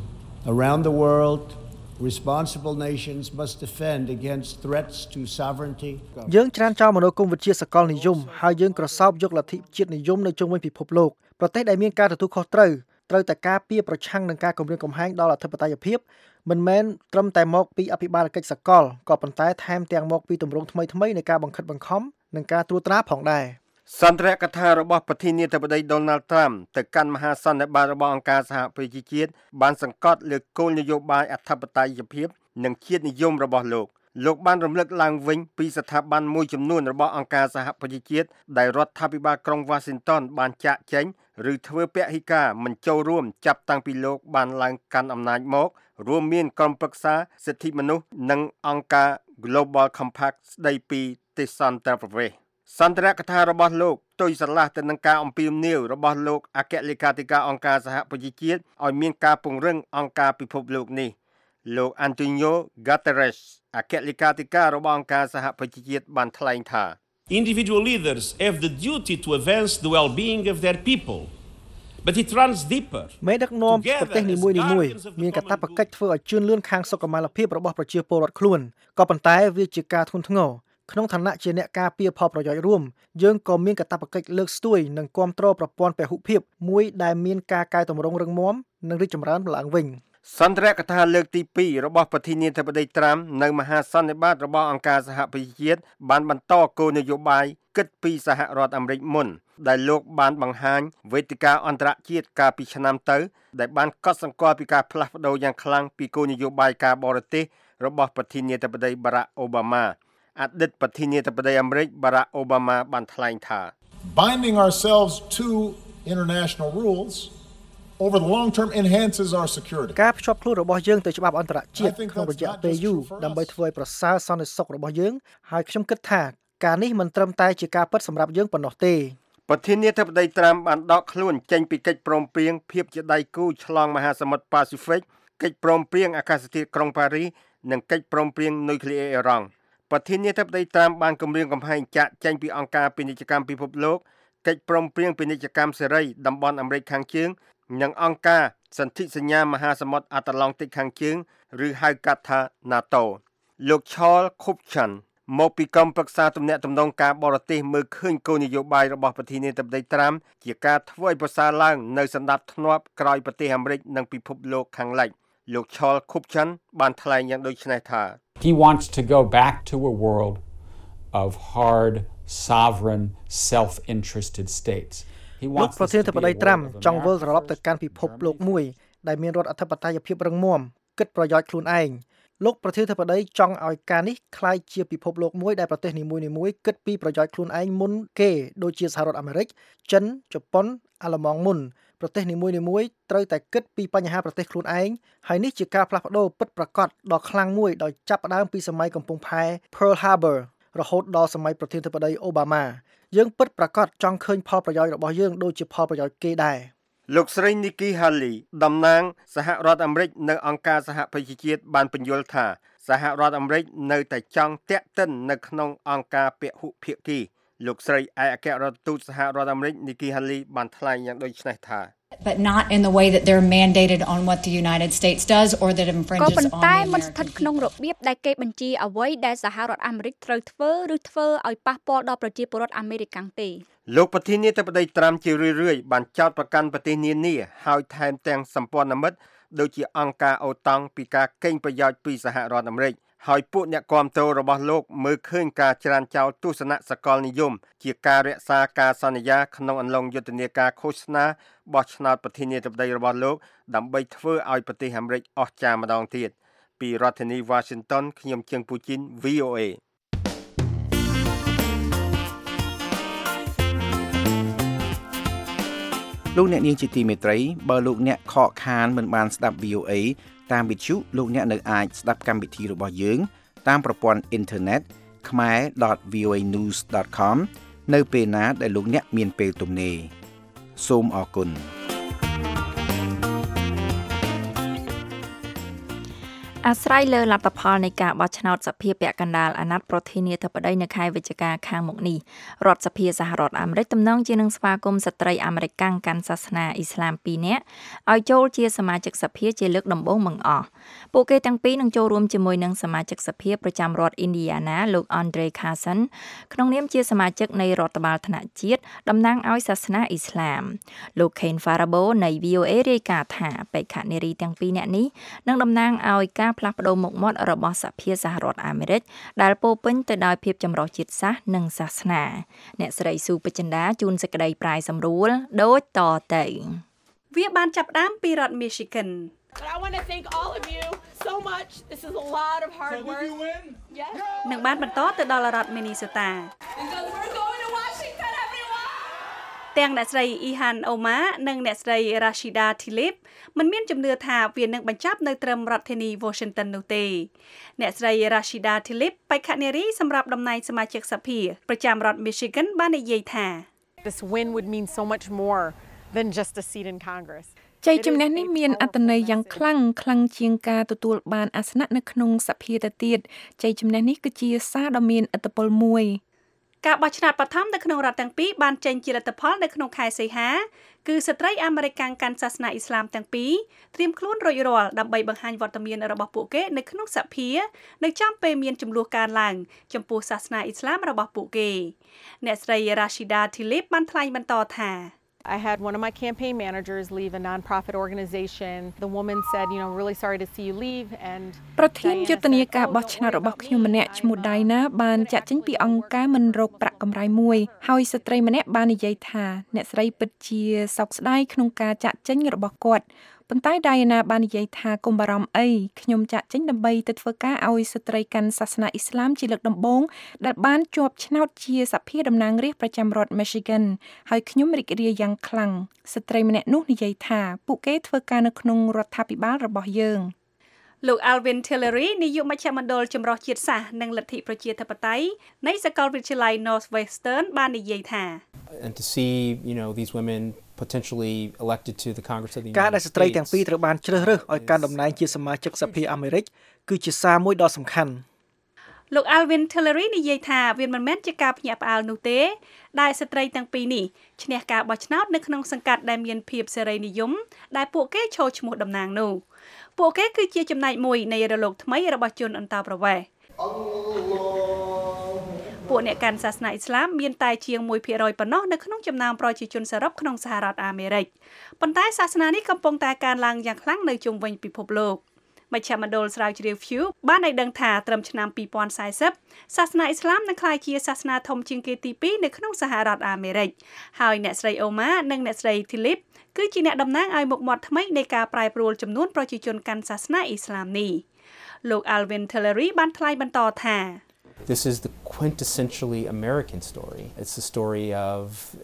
Around the world, responsible nations must defend against threats to sovereignty. យើងច្រានចោលមនោគមវិជ្ជាសកលនិយមហើយយើងក្រសោបយកលទ្ធិជាតិនិយមនៅជុំវិញពិភពលោកប្រទេសដែលមានការទទួលខុសត្រូវតែការពារប្រឆាំងនឹងការគំរាមកំហែងដល់អធិបតេយ្យភាពមិនមែនត្រឹមតែមកពីអភិបាលកិច្ចសកលក៏ប៉ុន្តែថែមទាំងមកពីទម្រង់ថ្មីនៃការបង្ខិតបង្ខំនិងការត្រួតត្រាផងដែរសន្ទរកថារបស់ប្រធានាធិបតី Donald Trump ទៅកាន់មហាសន្និបាតរបស់អង្គការសហប្រជាជាតិបានសង្កត់លើគោលនយោបាយអធិបតេយ្យភាពនិងជាតិនិយមរបស់លោកបានរំលឹកឡើងវិញពីស្ថាប័នមួយចំនួនរបស់អង្គការសហប្រជាជាតិដែលរដ្ឋាភិបាលក្រុង Washington បានចាក់ចែងឬធ្វើពហិការមិនចូលរួមចាប់តាំងពីលោកបានឡើងកាន់អំណាចមករួមមានក្រុមប្រឹក្សាសិទ្ធិមនុស្សនិងអង្គការ Global Compact ស្ដីពីទេសន្តរប្រវេសន៍សន្ទរកថារបស់លោកទុយស្រឡះទៅនឹងការអំពាវនាវរបស់លោកអគ្គលេខាធិការអង្គការសហប្រជាជាតិឲ្យមានការពង្រឹងអង្គការពិភពលោកនេះលោក Antonio Guterres អគ្គលេខាធិការរបស់អង្គការសហប្រជាជាតិបានថ្លែងថា Individual leaders have the duty to advance the well-being of their people but it runs deeper មេដឹកនាំប្រទេសនីមួយមានកាតព្វកិច្ចធ្វើឲ្យជឿនលឿនខាងសុខុមាលភាពរបស់ប្រជាពលរដ្ឋខ្លួនក៏ប៉ុន្តែវាជាការធ្ងន់ធ្ងរក្នុងឋានៈជាអ្នកការពារផលប្រយោជន៍រួមយើងក៏មានកាតព្វកិច្ចលើកស្ទួយនិងគាំទ្រប្រព័ន្ធពហុភាពមួយដែលមានការកែតម្រង់រឹងមាំនិងរីកចម្រើនឡើងវិញសន្ទរកថាលើកទី2របស់ប្រធានាធិបតីត្រាំនៅមហាសន្និបាតរបស់អង្គការសហប្រជាជាតិបានបន្តគោលនយោបាយគិតពីសហរដ្ឋអាមេរិកមុនដែលលោកបានបង្ហាញវេទិកាអន្តរជាតិកាលពីឆ្នាំទៅដែលបានកត់សម្គាល់ពីការផ្លាស់ប្ដូរយ៉ាងខ្លាំងពីគោលនយោបាយការបរទេសរបស់ប្រធានាធិបតី Barack Obama អតីតប្រធានាធិបតីអាមេរិក Barack Obama បានថ្លែងថា Binding ourselves to international rules over the long term enhances our security ការភ្ជាប់ខ្លួនរបស់យើងទៅច្បាប់អន្តរជាតិក្នុងរយៈពេលយូរដើម្បីធ្វើឲ្យប្រសើរសន្តិសុខរបស់យើងហើយខ្ញុំគិតថាការនេះមិនត្រឹមតែជាការពិតសម្រាប់យើងប៉ុណ្ណោះទេប្រធានាធិបតីត្រាំបានដកខ្លួនចេញពីកិច្ចព្រមព្រៀងភាពជាដៃគូឆ្លងមហាសមុទ្រប៉ាស៊ីហ្វិកកិច្ចព្រមព្រៀងអាកាសធាតុក្រុងប៉ារីសនិងកិច្ចព្រមព្រៀងនុយក្លេអ៊ែរអ៊ីរ៉ង់ប្រធានាធិបតីត្រាំបានគម្រាមកំហែងចាក់ចេញពីអង្គការពាណិជ្ជកម្មពិភពលោកកិច្ចព្រមព្រៀងពាណិជ្ជកម្មសេរីតំបន់អាមេរិកខាងជើងនិងអង្គការសន្ធិសញ្ញាមហាសមុទ្រអាត្លង់តិកខាងជើងឬហៅកាត់ថា NATO លោក Charles Kupchan មកពីក្រុមប្រឹក្សាទំនាក់ទំនងការបរទេសមើលឃើញគោលនយោបាយរបស់ប្រធានាធិបតីត្រាំជាការធ្វើឲ្យប្រសើរឡើងនៅសន្តិភាពធ្នាប់ក្រោយប្រទេសអាមេរិកនិងពិភពលោកខាងលិចលោក Charles Kupchan បានថ្លែងយ៉ាងដូចនេះថា He wants to go back to a world of hard, sovereign, self-interested states. He wants ប្រធានាធិបតីត្រាំចង់វិលត្រឡប់ទៅកាន់ពិភពលោកមួយដែលមានរដ្ឋអធិបតេយ្យភាពរឹងមាំគិតប្រយោជន៍ខ្លួនឯងលោកប្រធានាធិបតីចង់ឲ្យការនេះคล้ายជាពិភពលោកមួយដែលប្រទេសនីមួយៗគិតពីប្រយោជន៍ខ្លួនឯងមុនគេដូចជាសហរដ្ឋអាមេរិកចិនជប៉ុនអាល្លឺម៉ង់មុនប្រទេសនីមួយៗត្រូវតែគិតពីបញ្ហាប្រទេសខ្លួនឯងហើយនេះជាការផ្លាស់ប្ដូរពិតប្រាកដដ៏ខ្លាំងមួយដោយចាប់ផ្ដើមពីសម័យកំពង់ផែ Pearl Harbor រហូតដល់សម័យប្រធានាធិបតី Obama យើងពិតប្រាកដចង់ឃើញផលប្រយោជន៍របស់យើងដូចជាផលប្រយោជន៍គេដែរលោកស្រី Nikki Haley តំណាងសហរដ្ឋអាមេរិកនៅអង្គការសហប្រជាជាតិបានពន្យល់ថាសហរដ្ឋអាមេរិកនៅតែចង់តាក់ទិននៅក្នុងអង្គការពហុភាគីលោកស្រីឯកអគ្គរដ្ឋទូតសហរដ្ឋអាមេរិក Nikki Haley បានថ្លែងយ៉ាងដូចនេះថា but not in the way that they're mandated on what the United States does or that infringes on ក៏ប៉ុន្តែមិនស្ថិតក្នុងរបៀបដែលគេបញ្ជាអ្វីដែលសហរដ្ឋអាមេរិកត្រូវធ្វើឬធ្វើឲ្យប៉ះពាល់ដល់ប្រជាពលរដ្ឋអាមេរិកកាំងទេលោកប្រធានាធិបតីត្រាំជារឿយៗបានចោទប្រកាន់ប្រទេសនានាហើយថែមទាំងសម្ព័ន្ធមិត្តដូចជាអង្គការអូតង់ពីការកេងប្រយោជន៍ពីសហរដ្ឋអាមេរិកហើយពួកអ្នកគាំទ្ររបស់លោកមើលឃើញការច្រានចោលទស្សនៈសកលនិយមជាការរក្សាការសន្យាក្នុងអំឡុងយុទ្ធនាការឃោសនាបោះឆ្នោតប្រធានាធិបតីរបស់លោកដើម្បីធ្វើឲ្យប្រទេសអាមេរិកអស់ចាម្ដងទៀតពីរដ្ឋធានី Washington ខ្ញុំជើងពូជីន VOA លោកអ្នកនាងជាទីមេត្រីបើលោកអ្នកខកខានមិនបានស្ដាប់ VOA តាមវិទ្យុលោកអ្នកនៅអាចស្ដាប់កម្មវិធីរបស់យើងតាមប្រព័ន្ធអ៊ីនធឺណិត khmer.voanews.com នៅពេលណាដែលលោកអ្នកមានពេលទំនេរសូមអរគុណអាស្រ័យលើលទ្ធផលនៃការបោះឆ្នោតសភាពាក់កណ្ដាលអាណត្តិប្រធានាធិបតីនៅខែវិច្ឆិកាខាងមុខនេះរដ្ឋសភាសហរដ្ឋអាមេរិកទំនងជានឹងស្វាគមន៍ស្ត្រីអាមេរិកកាន់សាសនាអ៊ីស្លាម2នាក់ឲ្យចូលជាសមាជិកសភាជាលើកដំបូងបង្អស់ពួកគេទាំងពីរនឹងចូលរួមជាមួយនឹងសមាជិកសភាប្រចាំរដ្ឋ Indiana លោក Andre Carson ក្នុងនាមជាសមាជិកនៃរដ្ឋបាលថ្នាក់ជាតិតំណាងឲ្យសាសនាអ៊ីស្លាមលោក Kane Farabo នៃ VOA រាយការណ៍ថាបេក្ខនារីទាំងពីរនាក់នេះនឹងតំណាងឲ្យការផ្លាស់ប្ដូរមុខមាត់របស់សភាសហរដ្ឋអាមេរិកដែលពោរពេញទៅដោយភាពចម្រុះជាតិសាសន៍និងសាសនាអ្នកស្រីស៊ូពេជ្ជន្តាជួនសេចក្តីប្រាយសម្រួលដូចតទៅវាបានចាប់ផ្ដើមពីរដ្ឋ Michigan But I want to thank all of you so much. This is a lot of hard work. Did you win? Yes. នឹងបានបន្តទៅដល់រដ្ឋ Minnesota. Because we're going to Washington, everyone. ទាំងអ្នកស្រី Ilhan Omar និងអ្នកស្រី Rashida Tlaib មិនមានជំនឿថាវានឹងបញ្ចប់នៅត្រឹមរដ្ឋធានី Washington នោះទេអ្នកស្រី Rashida Tlaib បេក្ខនារីសម្រាប់តំណែងសមាជិកសភាប្រចាំរដ្ឋ Michigan បាននិយាយថា This win would mean so much more than just a seat in Congress. ជ័យជំនះនេះមានអត្ថន័យយ៉ាងខ្លាំងជាងការទទួលបានអាសនៈនៅក្នុងសភាទៅទៀតជ័យជំនះនេះគឺជាសារដ៏មានឥទ្ធិពលមួយការបោះឆ្នោតបឋមនៅក្នុងរដ្ឋទាំងពីរបានចេញជាលទ្ធផលនៅក្នុងខែសីហាគឺស្ត្រីអាមេរិកកាន់សាសនាអ៊ីស្លាមទាំងពីរត្រៀមខ្លួនរួចរាល់ដើម្បីបង្ហាញវត្តមានរបស់ពួកគេនៅក្នុងសភានៅចំពេលមានចំនួនកើនឡើងចំពោះសាសនាអ៊ីស្លាមរបស់ពួកគេអ្នកស្រី Rashida Tlaib បានថ្លែងបន្តថា I had one of my campaign managers leave a nonprofit organization. The woman said, really sorry to see you leave and ប្រធានយុទ្ធនាការបោះឆ្នោតរបស់ខ្ញុំម្នាក់ឈ្មោះ Diana បានចាក់ចេញពីអង្គការមិនរកប្រាក់កម្រៃមួយហើយស្ត្រីម្នាក់បាននិយាយថាអ្នកស្រីពិតជាសោកស្ដាយក្នុងការចាក់ចេញរបស់គាត់ប៉ុន្តែ Diana បាននិយាយថាកុំបារម្ភអីខ្ញុំចាក់ចេញដើម្បីទៅធ្វើការឲ្យស្ត្រីកាន់សាសនាអ៊ីស្លាមជាលើកដំបូងដែលបានជាប់ឆ្នោតជាសភាតំណាងរាស្ត្រប្រចាំរដ្ឋ Michigan ហើយខ្ញុំរីករាយយ៉ាងខ្លាំងស្ត្រីម្នាក់នោះនិយាយថាពួកគេធ្វើការនៅក្នុងរដ្ឋាភិបាលរបស់យើងលោក Alvin Tillery នាយកមជ្ឈមណ្ឌលចម្រុះជាតិសាសន៍និងលទ្ធិប្រជាធិបតេយ្យនៃសាកលវិទ្យាល័យ Northwestern បាននិយាយថា And to see, these women potentially elected to the Congress of the United States ការដែលស្ត្រីទាំងពីរត្រូវបានជ្រើសរើសឲ្យកាន់តំណែងជាសមាជិកសភាអាមេរិកគឺជាសារមួយដ៏សំខាន់លោក Alvin Tillery និយាយថាវាមិនមែនជាការភ្ញាក់ផ្អើលនោះទេដែលស្ត្រីទាំងពីរនេះឈ្នះការបោះឆ្នោតនៅក្នុងសង្កាត់ដែលមានភាពសេរីនិយមដែលពួកគេចូលឈ្មោះតំណាងនោះពួកគេគឺជាចំណែកមួយនៃរលកថ្មីរបស់ជនអន្តោប្រវេសន៍ពួកអ្នកកាន់សាសនាអ៊ីស្លាមមានតែជាង 1% ប៉ុណ្ណោះនៅក្នុងចំណោមប្រជាជនសរុបក្នុងសហរដ្ឋអាមេរិកប៉ុន្តែសាសនានេះកំពុងតែកើនឡើងយ៉ាងខ្លាំងនៅជុំវិញពិភពលោកមជ្ឈមណ្ឌលស្រាវជ្រាវ Pew បានឲ្យដឹងថាត្រឹមឆ្នាំ2040សាសនាអ៊ីស្លាមនឹងក្លាយជាសាសនាធំជាងគេទី2នៅក្នុងសហរដ្ឋអាមេរិកហើយអ្នកស្រី Omar និងអ្នកស្រី Tlaib គឺជាអ្នកតំណាងឲ្យមុខមាត់ថ្មីនៃការប្រែប្រួលចំនួនប្រជាជនកាន់សាសនាអ៊ីស្លាមនេះលោក Alvin Tillery បានថ្លែងបន្តថា This is the quintessentially American story. It's the story of,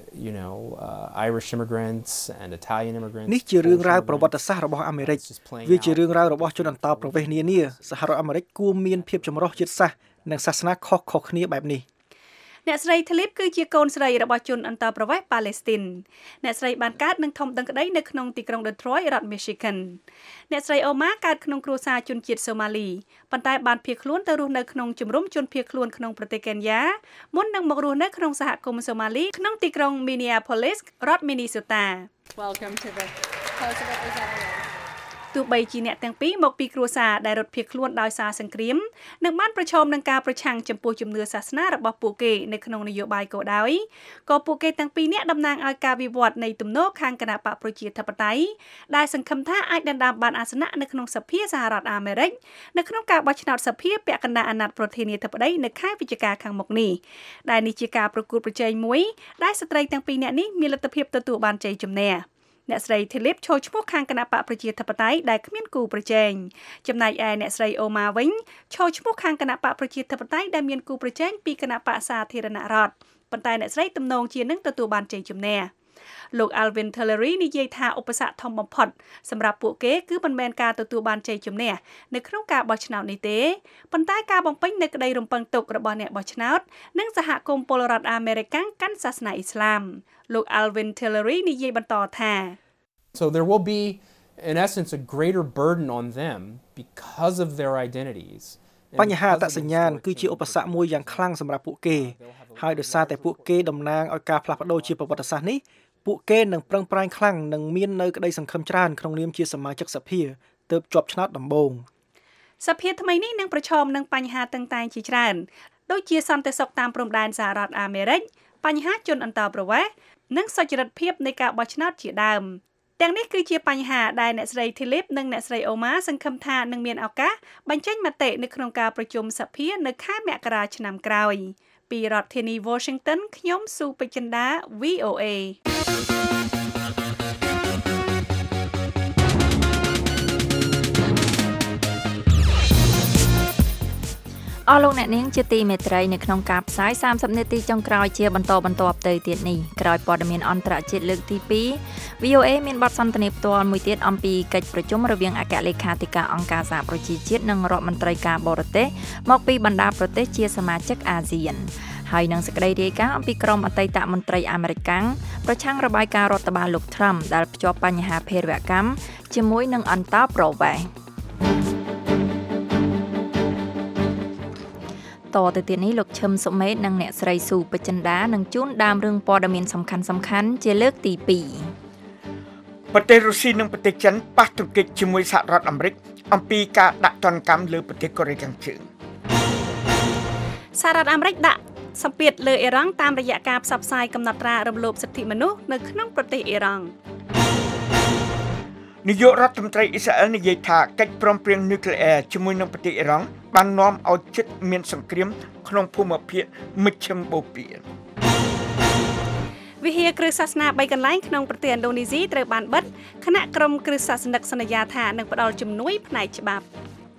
Irish immigrants and Italian immigrants. នេះជារឿងរ៉ាវប្រវត្តិសាស្ត្ររបស់អាមេរិកវាជារឿងរ៉ាវរបស់ជនអន្តោប្រវេសន៍នានាសហរដ្ឋអាមេរិកគួរមានភាពចម្រុះជាតិសាសន៍និងសាសនាខុសៗគ្នាបែបនេះអ្នកស្រី Tlaib គឺជាកូនស្រីរបស់ជនអន្តោប្រវេសន៍ប៉ាឡេស្ទីនអ្នកស្រីបានកើតនិងធំដឹងក្តីនៅក្នុងទីក្រុង Detroit រដ្ឋ Michigan អ្នកស្រី Omar កើតក្នុងគ្រួសារជនជាតិសូម៉ាលីប៉ុន្តែបានភៀសខ្លួនទៅរស់នៅក្នុងជំរំជនភៀសខ្លួនក្នុងប្រទេសកេនយ៉ាមុននឹងមករស់នៅក្នុងសហគមន៍សូម៉ាលីក្នុងទីក្រុង Minneapolis រដ្ឋ Minnesota Welcome to the House of Representatives ទោះបីជាអ្នកទាំងពីរមកពីគ្រួសារដែលរត់ភៀសខ្លួនដោយសារសង្គ្រាមនិងបានប្រឈមនឹងការប្រឆាំងចំពោះជំនឿសាសនារបស់ពួកគេនៅក្នុងនយោបាយក៏ដោយក៏ពួកគេទាំងពីរនាក់តំណាងឲ្យការវិវត្តនៃទំនោរខាងគណបកប្រជាធិបតេយ្យដែលសង្ឃឹមថាអាចដណ្ដើមបានអាសនៈនៅក្នុងសភាសហរដ្ឋអាមេរិកនៅក្នុងការបោះឆ្នោតសភាពាក់កណ្ដាលអាណត្តិប្រធានាធិបតីនៅខែវិច្ឆិកាខាងមុខនេះដែលនេះជាការប្រកួតប្រជែងមួយដែលស្ត្រីទាំងពីរនាក់នេះមានលទ្ធភាពទទួលបានជ័យជំនះអ្នកស្រី Tlaib ចូលឈ្មោះខាងគណបកប្រជាធិបតេយ្យដែលគ្មានគូប្រជែងចំណែកឯអ្នកស្រី Omar វិញចូលឈ្មោះខាងគណបកប្រជាធិបតេយ្យដែលមានគូប្រជែងពីគណបកសាធារណរដ្ឋប៉ុន្តែអ្នកស្រីទំនងជានឹងទទួលបានជ័យជំនះលោក Alvin Tillery និយាយថាឧបសគ្គធំបំផុតសម្រាប់ពួកគេគឺមិនមែនការទទួលបានជ័យជំនះនៅក្នុងការបោះឆ្នោតនេះទេប៉ុន្តែការបំពេញនូវក្តីរំពឹងទុករបស់អ្នកបោះឆ្នោតនិងសហគមន៍ពលរដ្ឋអាមេរិកកាន់សាសនាអ៊ីស្លាមលោក Alvin Tillery និយាយបន្តថា So there will be in essence a greater burden on them because of their identities បញ្ហាអត្តសញ្ញាណគឺជាឧបសគ្គមួយយ៉ាងខ្លាំងសម្រាប់ពួកគេហើយដោយសារតែពួកគេតំណាងឲ្យការផ្លាស់ប្ដូរជាប្រវត្តិសាស្ត្រនេះពួកគេនឹងប្រឹងប្រែងខ្លាំងនិងមាននៅក្តីសង្ឃឹមច្រើនក្នុងនាមជាសមាជិកសភាទើបជាប់ឆ្នោតដំបូងសភាថ្មីនេះនឹងប្រឈមនឹងបញ្ហាតឹងតែងជាច្រើនដូចជាសន្តិសុខតាមព្រំដែនសហរដ្ឋអាមេរិកបញ្ហាជនអន្តោប្រវេសន៍និងសុចរិតភាពនៃការបោះឆ្នោតជាដើមទាំងនេះគឺជាបញ្ហាដែលអ្នកស្រី Tlaib និងអ្នកស្រី Omar សង្ឃឹមថានឹងមានឱកាសបញ្ចេញមតិនៅក្នុងការប្រជុំសភានៅខែមករាឆ្នាំក្រោយពីរដ្ឋធានី Washington ខ្ញុំស៊ូពេជ្រចិន្តា VOA អស់លោកអ្នកនាងជាទីមេត្រីនៅក្នុងការផ្សាយ30នាទីចុងក្រោយជាបន្តទៅទៀតនេះក្រោយព័ត៌មានអន្តរជាតិលើកទី2 VOA មានបទសន្ទនាផ្ទាល់មួយទៀតអំពីកិច្ចប្រជុំរវាងអគ្គលេខាធិការអង្គការសហប្រជាជាតិនិងរដ្ឋមន្ត្រីការបរទេសមកពីបណ្ដាប្រទេសជាសមាជិកអាស៊ានហើយនឹងសេចក្តីរាយការណ៍អំពីក្រុមអតីតមន្ត្រីអាមេរិកប្រឆាំងរបាយការណ៍រដ្ឋបាលលោក Trump ដែលភ្ជាប់បញ្ហាភេរវកម្មជាមួយនឹងអន្តោប្រវេសន៍តទៅទៀតនេះលោកឈឹមសុមេតនិងអ្នកស្រីស៊ូពេជ្រចិន្តានឹងជូនដើមរឿងព័ត៌មានសំខាន់ជាលើកទី2 ប្រទេសរុស្ស៊ីនិងប្រទេសចិនប៉ះទង្គិចជាមួយសហរដ្ឋអាមេរិកអំពីការដាក់ទណ្ឌកម្មលើប្រទេសកូរ៉េខាងជើងសហរដ្ឋអាមេរិកដាក់សម្ពាធលើអ៊ីរ៉ង់តាមរយៈការផ្សព្វផ្សាយកំណត់ត្រារំលោភសិទ្ធិមនុស្សនៅក្នុងប្រទេសអ៊ីរ៉ង់នាយករដ្ឋមន្ត្រីអ៊ីស្រាអែលនិយាយថាកិច្ចព្រមព្រៀងនុយក្លេអ៊ែរជាមួយនឹងប្រទេសអ៊ីរ៉ង់បាននាំឲ្យជិតមានសង្គ្រាមក្នុងភូមិភាគមជ្ឈិមបូព៌ាវិហារគ្រឹះសាសនា3កន្លែងក្នុងប្រទេសឥណ្ឌូនេស៊ីត្រូវបានបិទគណៈក្រុមគ្រឹះសាសនិកសន្យាថានឹងផ្តល់ជំនួយផ្នែកច្បាប់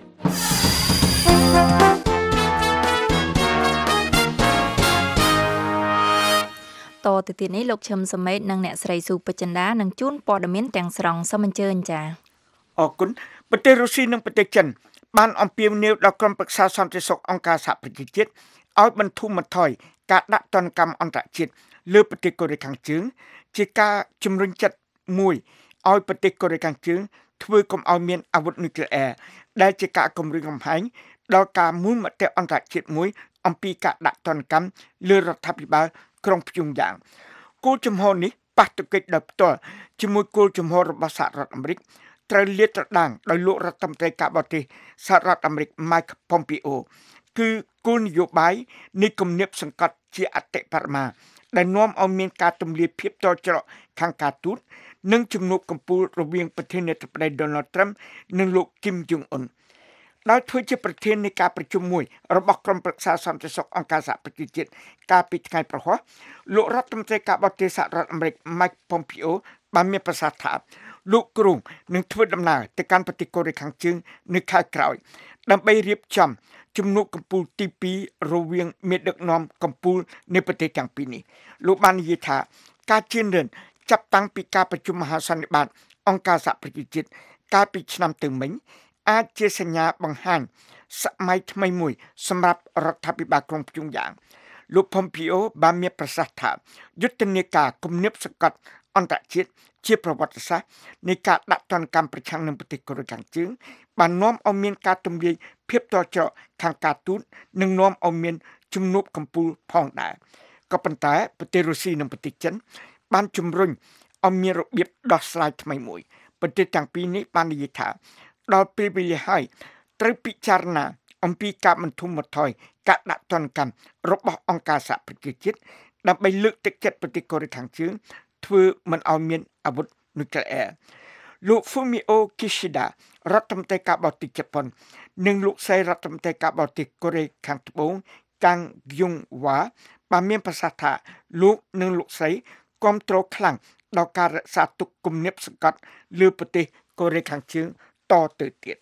តទៅទៀតនេះលោកឈឹមសុមេតនិងអ្នកស្រីស៊ូពេជ្រចិន្តានឹងជូនព័ត៌មានទាំងស្រុងសូមអញ្ជើញចា៎អរគុណប្រទេសរុស្ស៊ីនិងប្រទេសចិនបានអំពាវនាវដល់ក្រុមប្រឹក្សាសន្តិសុខអង្គការសហប្រជាជាតិឲ្យបន្ធូរបន្ថយការដាក់ទណ្ឌកម្មអន្តរជាតិលើប្រទេសកូរ៉េខាងជើងជាការជំរុញចិត្តមួយឲ្យប្រទេសកូរ៉េខាងជើងធ្វើកុំឲ្យមានអាវុធនុយក្លេអ៊ែរដែលជាការគំរាមកំហែងដល់ការមូលមតិអន្តរជាតិមួយអំពីការដាក់ទណ្ឌកម្មលើរដ្ឋាភិបាលក្រុងព្យុងយ៉ាងគោលជំហរនេះប៉ះទង្គិចដោយផ្ទាល់ជាមួយគោលជំហររបស់សហរដ្ឋអាមេរិកត្រូវលាតត្រដាងដោយលោករដ្ឋមន្ត្រីការបរទេសសហរដ្ឋអាមេរិក Mike Pompeo គឺគោលនយោបាយនៃគំនាបសង្កត់ជាអតិបរមាដែលនាំឲ្យមានការទម្លាយភាពតច្រកខាងការទូតនិងជំនួបកំពូលរវាងប្រធានាធិបតី Donald Trump និងលោក Kim Jong Un ដោយធ្វើជាប្រធាននៃការប្រជុំមួយរបស់ក្រុមប្រឹក្សាសន្តិសុខអង្គការសហប្រជាជាតិកាលពីថ្ងៃប្រហោះលោករដ្ឋមន្ត្រីការបរទេសសហរដ្ឋអាមេរិក Mike Pompeo បានមានប្រសាសន៍ថាលោកគ្រងនឹងធ្វើដំណើរទៅកាន់ប្រទេសកូរ៉េខាងជើងនៅខែក្រោយដើម្បីរៀបចំជំនួបកំពូលទី2រវាងមេដឹកនាំកំពូលនៃប្រទេសទាំងពីរនេះលោកបាននិយាយថាការជឿនលឿនចាប់តាំងពីការប្រជុំមហាសន្និបាតអង្គការសហប្រជាជាតិកាលពីឆ្នាំទៅមិញអាចជាសញ្ញាបង្ហាញសម័យថ្មីមួយសម្រាប់រដ្ឋាភិបាលក្រុងព្យុងយ៉ាងលោក Pompeo បានមានប្រសាសន៍ថាយុទ្ធនាការគំនាបសង្កត់អន្តរជាតិជាប្រវត្តិសាស្ត្រនៃការដាក់ទណ្ឌកម្មប្រឆាំងនឹងប្រទេសកូរ៉េខាងជើងបាននាំឲ្យមានការទម្លាយភាពតច្រកខាងការទូតនិងនាំឲ្យមានជំនួបកំពូលផងដែរក៏ប៉ុន្តែប្រទេសរុស្ស៊ីនិងប្រទេសចិនបានជំរុញឲ្យមានរបៀបដោះស្រាយថ្មីមួយប្រទេសទាំងពីរនេះបាននិយាយថាដល់ពេលវេលាហើយត្រូវពិចារណាអំពីការបន្ធូរបន្ថយការដាក់ទណ្ឌកម្មរបស់អង្គការសហប្រជាជាតិដើម្បីលើកទឹកចិត្តប្រទេសកូរ៉េខាងជើងធ្វើមិនឲ្យមានអាវុធនុយក្លេអ៊ែរលោក Fumio Kishida រដ្ឋមន្ត្រីការបរទេសជប៉ុននិងលោកស្រីរដ្ឋមន្ត្រីការបរទេសកូរ៉េខាងត្បូង Kang Kyung-wha បានមានប្រសាសន៍ថាលោកនិងលោកស្រីគាំទ្រខ្លាំងដល់ការរក្សាទុកគំនាបសង្កត់លើប្រទេសកូរ៉េខាងជើងតទៅទៀត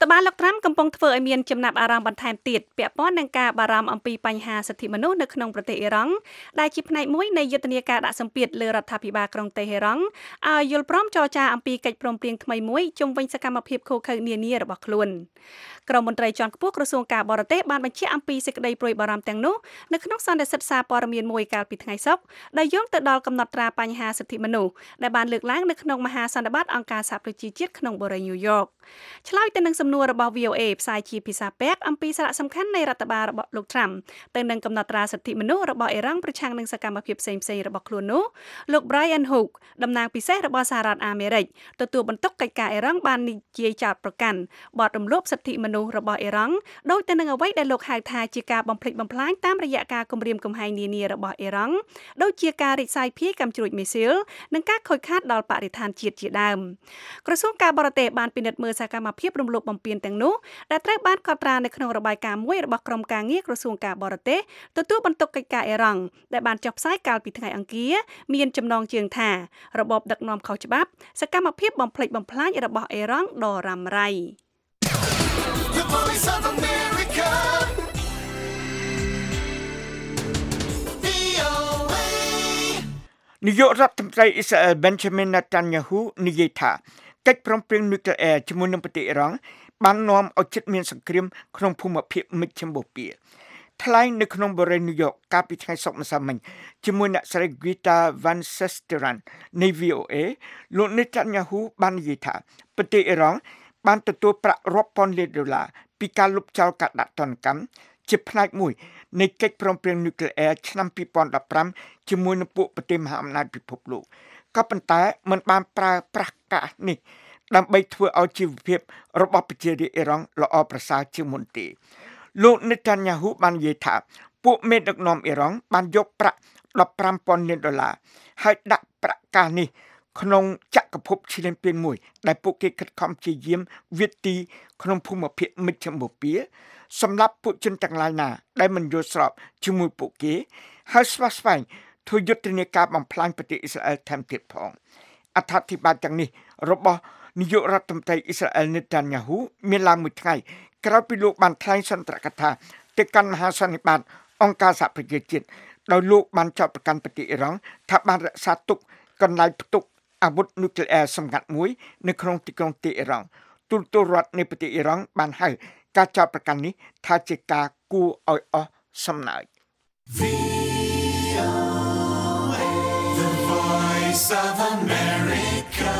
ដ្ឋបាលលោកត្រាំកំពុងធ្វើឲ្យមានចំណាប់អារម្មណ៍បន្ថែមទៀតពាក់ព័ន្ធនឹងការបារម្ភអំពីបញ្ហាសិទ្ធិមនុស្សនៅក្នុងប្រទេសអ៊ីរ៉ង់ដែលជាផ្នែកមួយនៃយុទ្ធនាការដាក់សម្ពាធលើរដ្ឋាភិបាលក្រុងតេហេរ៉ង់ឲ្យយល់ព្រមចរចាអំពីកិច្ចព្រមព្រៀងថ្មីមួយជុំវិញសកម្មភាពឃោរឃៅនានារបស់ខ្លួនក្រមមន្ត្រីជាន់ខ្ពស់ក្រសួងការបរទេសបានបញ្ជាក់អំពីសេចក្តីព្រួយបារម្ភទាំងនោះនៅក្នុងសន្និសីទសារព័ត៌មានមួយកាលពីថ្ងៃសុក្រដែលយោងទៅដល់កំណត់ត្រាបញ្ហាសិទ្ធិមនុស្សដែលបានលើកឡើងនៅក្នុងមហាសន្និបាតអង្គការសហប្រជាជាតិក្នុងបូរីញូវយ៉កឆ្លើយទៅនឹងសំណួររបស់ VOA ផ្សាយជាភាសាប៉ែកអំពីសារៈសំខាន់នៃរដ្ឋបាលរបស់លោកត្រាំទៅនឹងកំណត់ត្រាសិទ្ធិមនុស្សរបស់អ៊ីរ៉ង់ប្រឆាំងនឹងសកម្មភាពផ្សេងៗរបស់ខ្លួននោះលោក Brian Hook តំណាងពិសេសរបស់សហរដ្ឋអាមេរិកទទួលបន្ទុកកិច្ចការអ៊ីរ៉ង់បាននិយាយចោទប្រកាន់បទរំលោភសិទ្ធិមនុស្សរបស់អ៊ីរ៉ង់ដោយទៅនឹងអ្វីដែលលោកហៅថាជាការបំផ្លិចបំផ្លាញតាមរយៈការគំរាមកំហែងនានារបស់អ៊ីរ៉ង់ដូចជាការរិះសាយភាយកាំជ្រួចមីស៊ីលនិងការខូចខាតដល់បរិស្ថានជាតិជាដើមក្រសួងការបរទេសបានពិនិត្យមើលសកម្មភាពរំលោភបំពានទាំងនោះដែលត្រូវបានកត់ត្រានៅក្នុងរបាយការណ៍មួយរបស់ក្រុមការងារក្រសួងការបរទេសទទួលបន្ទុកកិច្ចការអ៊ីរ៉ង់ដែលបានចុះផ្សាយកាលពីថ្ងៃអង្គារមានចំណងជើងថារបបដឹកនាំខុសច្បាប់សកម្មភាពបំផ្លិចបំផ្លាញរបស់អ៊ីរ៉ង់ដ៏រ៉ាំរ៉ៃ The Voice of America. VOA. នាយករដ្ឋមន្ត្រីអ៊ីស្រាអែល Benjamin Netanyahu និយាយថាកិច្ចព្រមព្រៀងនុយក្លេអ៊ែរជាមួយនឹងប្រទេសអ៊ីរ៉ង់បាននាំឲ្យជិតមានសង្គ្រាមក្នុងភូមិភាគមជ្ឈិមបូព៌ាថ្លែងនៅក្នុងបូរីញូវយ៉កកាលពីថ្ងៃសុក្រម្សិលមិញជាមួយអ្នកស្រី Greta Van Susteren នៃ VOA លោក Netanyahu បាននិយាយថាប្រទេសអ៊ីរ៉ង់បានទទួលប្រាក់រាប់ពាន់លានដុល្លារពីការលុបចោលការដាក់ទណ្ឌកម្មជាផ្នែកមួយនៃកិច្ចព្រមព្រៀងនុយក្លេអ៊ែរឆ្នាំ2015ជាមួយនឹងពួកប្រទេសមហាអំណាចពិភពលោកក៏ប៉ុន្តែមិនបានប្រើប្រាស់ការនេះដើម្បីធ្វើឲ្យជីវភាពរបស់ប្រជារាស្ត្រអ៊ីរ៉ង់ល្អប្រសើរជាងមុនទេលោក Netanyahu បាននិយាយថាពួកមេដឹកនាំអ៊ីរ៉ង់បានយកប្រាក់ $15,000 លានហើយដាក់ប្រាក់ការនេះក្នុងចក្រភពឈ្លានពានមួយដែលពួកគេខិតខំព្យាយាមវាទីក្នុងភូមិភាគមជ្ឈិមបូព៌ាសម្រាប់ពួកជនទាំងឡាយណាដែលមិនយល់ស្របជាមួយពួកគេហើយស្វះស្វែងធ្វើយុទ្ធនាការបំផ្លាញប្រទេសអ៊ីស្រាអែលថែមទៀតផងអត្ថាធិប្បាយទាំងនេះរបស់នាយករដ្ឋមន្ត្រីអ៊ីស្រាអែល Netanyahu មានឡើងមួយថ្ងៃក្រោយពីលោកបានថ្លែងសន្ទរកថាទៅកាន់មហាសន្និបាតអង្គការសហប្រជាជាតិដោយលោកបានចោទប្រកាន់ប្រទេសអ៊ីរ៉ង់ថាបានរក្សាទុកកន្លែងផ្ទុកអាវុធនុយក្លេអ៊ែរសម្ងាត់មួយនៅក្នុងទីក្រុងតេហេរ៉ង់ទូតរដ្ឋនៃប្រទេសអ៊ីរ៉ង់បានហៅការចោទប្រកាន់នេះថាជាការគួរឲ្យអស់សំណើច The Voice of America.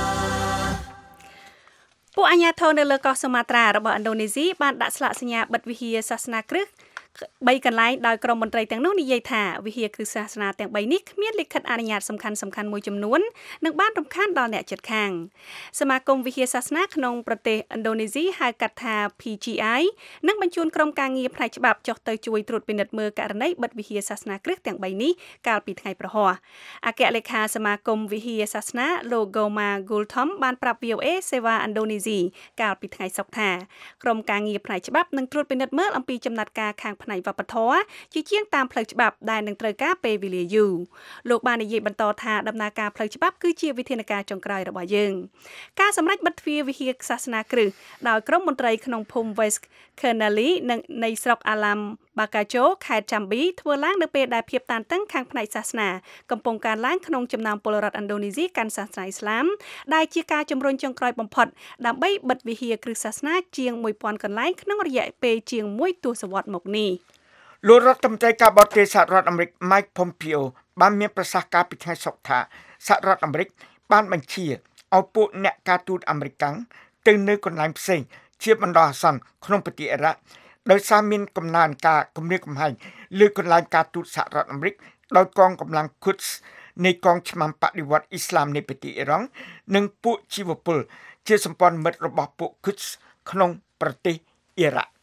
ពួកអាជ្ញាធរនៅលើកោះសូម៉ាត្រារបស់ឥណ្ឌូនេស៊ីបានដាក់ស្លាកសញ្ញាបិទវិហារសាសនាគ្រិស្ត3កន្លែងដោយក្រុមមន្ត្រីទាំងនោះនិយាយថាវិហារគ្រិស្តសាសនាទាំង3នេះគ្មានលិខិតអនុញ្ញាតសំខាន់ៗមួយចំនួននិងបានរំខានដល់អ្នកជិតខាងសមាគមវិហារសាសនាក្នុងប្រទេសឥណ្ឌូនេស៊ីហៅកាត់ថា PGI នឹងបញ្ជូនក្រុមការងារផ្នែកច្បាប់ចុះទៅជួយត្រួតពិនិត្យមើលករណីបិទវិហារសាសនាគ្រិស្តទាំង3នេះកាលពីថ្ងៃប្រហ័សអគ្គលេខាសមាគមវិហារសាសនាលោក Goma Gultom បានប្រាប់ VOA សេវាឥណ្ឌូនេស៊ីកាលពីថ្ងៃសុក្រថាក្រុមការងារផ្នែកច្បាប់នឹងត្រួតពិនិត្យមើលអំពីចំណាត់ការខាងផ្នែកវប្បធម៌ជាជាងតាមផ្លូវច្បាប់ដែលនឹងត្រូវការពេលវេលាយូរលោកបាននិយាយបន្តថាដំណើរការផ្លូវច្បាប់គឺជាវិធានការចុងក្រោយរបស់យើងការសម្រេចបិទទ្វារវិហារសាសនាគ្រិស្តដោយក្រុមមន្ត្រីក្នុងភូមិ West Kernali នៃស្រុក Alam Bakajo ខេត្ត Jambi ធ្វើឡើងនៅពេលដែលភាពតានតឹងខាងផ្នែកសាសនាកំពុងកើនឡើងក្នុងចំណោមពលរដ្ឋឥណ្ឌូនេស៊ីកាន់សាសនាអ៊ីស្លាមដែលជាការជំរុញចុងក្រោយបំផុតដើម្បីបិទវិហារគ្រិស្តសាសនាជាង 1000 កន្លែងក្នុងរយៈពេលជាង1ទសវត្សរ៍មកនេះលោករដ្ឋមន្ត្រីការបរទេសសហរដ្ឋអាមេរិក Mike Pompeo បានមានប្រសាសន៍ការពីថ្ងៃសុក្រថាសហរដ្ឋអាមេរិកបានបញ្ជាឲ្យពួកអ្នកការទូតអាមេរិកទៅនៅកន្លែងផ្សេងជាបណ្ដោះអាសន្នក្នុងប្រទេសអ៊ីរ៉ាក់ដោយសារមានកំណើនការគម្រាមកំហែងលើកន្លែងការទូតសហរដ្ឋអាមេរិកដោយកងកម្លាំង Quds នៃកងឆ្មាំបដិវត្តអ៊ីស្លាមនៃប្រទេសអ៊ីរ៉ង់និងពួកជីវពលជាសម្ព័ន្ធមិត្តរបស់ពួក Quds ក្នុងប្រទេសអ៊ីរ៉ាក់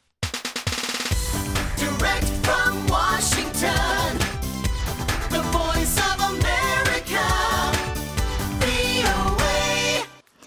Washington, the Voice of America, VOA.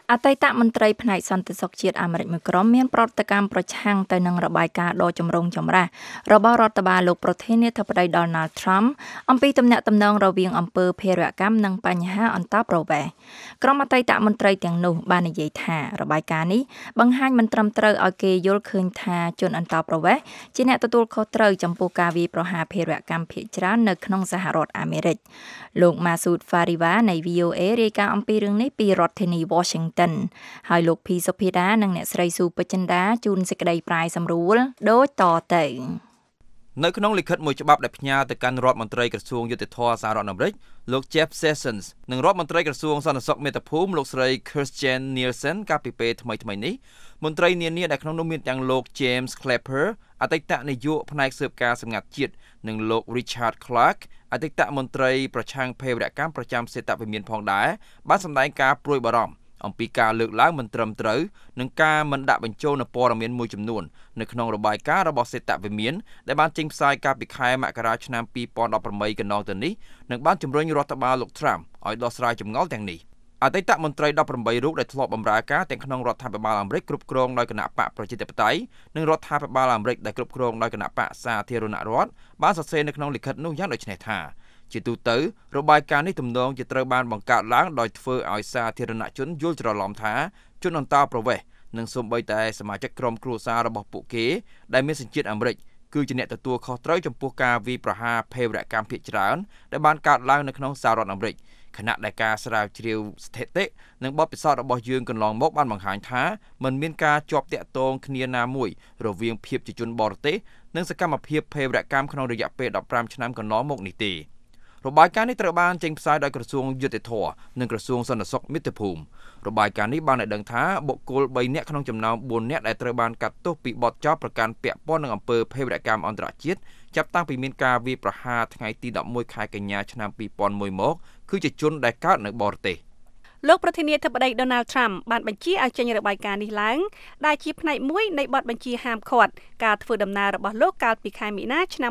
អតីតមន្ត្រីផ្នែកសន្តិសុខជាតិអាមេរិកមួយក្រុមមានប្រតិកម្មប្រឆាំងទៅនឹងរបាយការណ៍ដ៏ចម្រូងចម្រាសរបស់រដ្ឋបាលលោកប្រធានាធិបតី Donald Trump អំពីទំនាក់ទំនងរវាងអំពើភេរវកម្មនិងបញ្ហាអន្តោប្រវេសន៍ក្រុមអតីតមន្ត្រីទាំងនោះបាននិយាយថារបាយការណ៍នេះបង្ហាញមិនត្រឹមត្រូវឲ្យគេយល់ឃើញថាជនអន្តោប្រវេសន៍ជាអ្នកទទួលខុសត្រូវចំពោះការវាយប្រហារភេរវកម្មភាគច្រើននៅក្នុងសហរដ្ឋអាមេរិកលោក Masood Fariva នៃ VOA រាយការណ៍អំពីរឿងនេះពីរដ្ឋធានី Washington ហើយលោកភីសុភាដានិងអ្នកស្រីស៊ូពេជ្ជន្តាជូនសេចក្តីប្រាយសម្រួលដូចតទៅនៅក្នុងលិខិតមួយច្បាប់ដែលផ្ញើទៅកាន់រដ្ឋមន្ត្រីក្រសួងយុតិធធម៌សហរដ្ឋអាមេរិកលោក Jeff Sessions និងរដ្ឋមន្ត្រីក្រសួងសន្តិសុខមាតុភូមិលោកស្រី Kirstjen Nielsen កាលពីពេលថ្មីៗនេះមន្ត្រីនានាដែលក្នុងនោះមានទាំងលោក James Clapper អតីតនាយកផ្នែកស៊ើបការសម្ងាត់ជាតិនិងលោក Richard Clark អតីតមន្ត្រីប្រឆាំងភេរវកម្មប្រចាំសេតវិមានផងដែរបានសម្ដែងការព្រួយបារម្ភអំពីការលើកឡើងមិនត្រឹមត្រូវនិងការមិនដាក់បញ្ចូលនូវព័ត៌មានមួយចំនួននៅក្នុងរបាយការណ៍របស់សេតវិមានដែលបានចេញផ្សាយកាលពីខែមករាឆ្នាំ2018កន្លងទៅនេះនិងបានជំរុញរដ្ឋបាលលោក Trump ឲ្យដោះស្រាយចម្ងល់ទាំងនេះអតីតមន្ត្រី18រូបដែលធ្លាប់បម្រើការទាំងក្នុងរដ្ឋាភិបាលអាមេរិកគ្រប់គ្រងដោយគណៈបកប្រជាធិបតេយ្យនិងរដ្ឋាភិបាលអាមេរិកដែលគ្រប់គ្រងដោយគណៈបកសាធារណរដ្ឋបានសរសេរនៅក្នុងលិខិតនោះយ៉ាងដូចនេះថាជាទូទៅរបាយការណ៍នេះទំនងជាត្រូវបានបង្កើតឡើងដោយធ្វើឲ្យសាធារណជនយល់ច្រឡំថាជនអន្តោប្រវេសន៍និងសូម្បីតែសមាជិកក្រុមគ្រួសាររបស់ពួកគេដែលមានសញ្ជាតិអាមេរិកគឺជាអ្នកទទួលខុសត្រូវចំពោះការវាយប្រហារភេរវកម្មភាគច្រើនដែលបានកើតឡើងនៅក្នុងសហរដ្ឋអាមេរិកខណៈដែលការស្រាវជ្រាវស្ថិតិនិងបទពិសោធន៍របស់យើងកន្លងមកបានបង្ហាញថាมันមានការជាប់តាក់ទងគ្នាណាមួយរវាងភាពជាជនបរទេសនិងសកម្មភាពភេរវកម្មក្នុងរយៈពេល15ឆ្នាំកន្លងមកនេះទេរបាយការណ៍នេះត្រូវបានចេញផ្សាយដោយក្រសួងយុតិធធម៌និងក្រសួងសន្តិសុខមាតុភូមិរបាយការណ៍នេះបានឲ្យដឹងថាបុគ្គល3នាក់ក្នុងចំណោម4នាក់ដែលត្រូវបានកាត់ទោសពីបទចោទប្រកាន់ពាក់ព័ន្ធនឹងអំពើភេរវកម្មអន្តរជាតិចាប់តាំងពីមានការវាយប្រហារថ្ងៃទី11ខែកញ្ញាឆ្នាំ2001មកគឺជាជនដែលកើតនៅបរទេសលោកប្រធានាធិបតី Donald Trump បានបញ្ជាឲ្យចេញរបាយការណ៍នេះឡើងដែលជាផ្នែកមួយនៃបទបញ្ជាហាមឃាត់ការធ្វើដំណើររបស់លោកកាលពីខែមីនាឆ្នាំ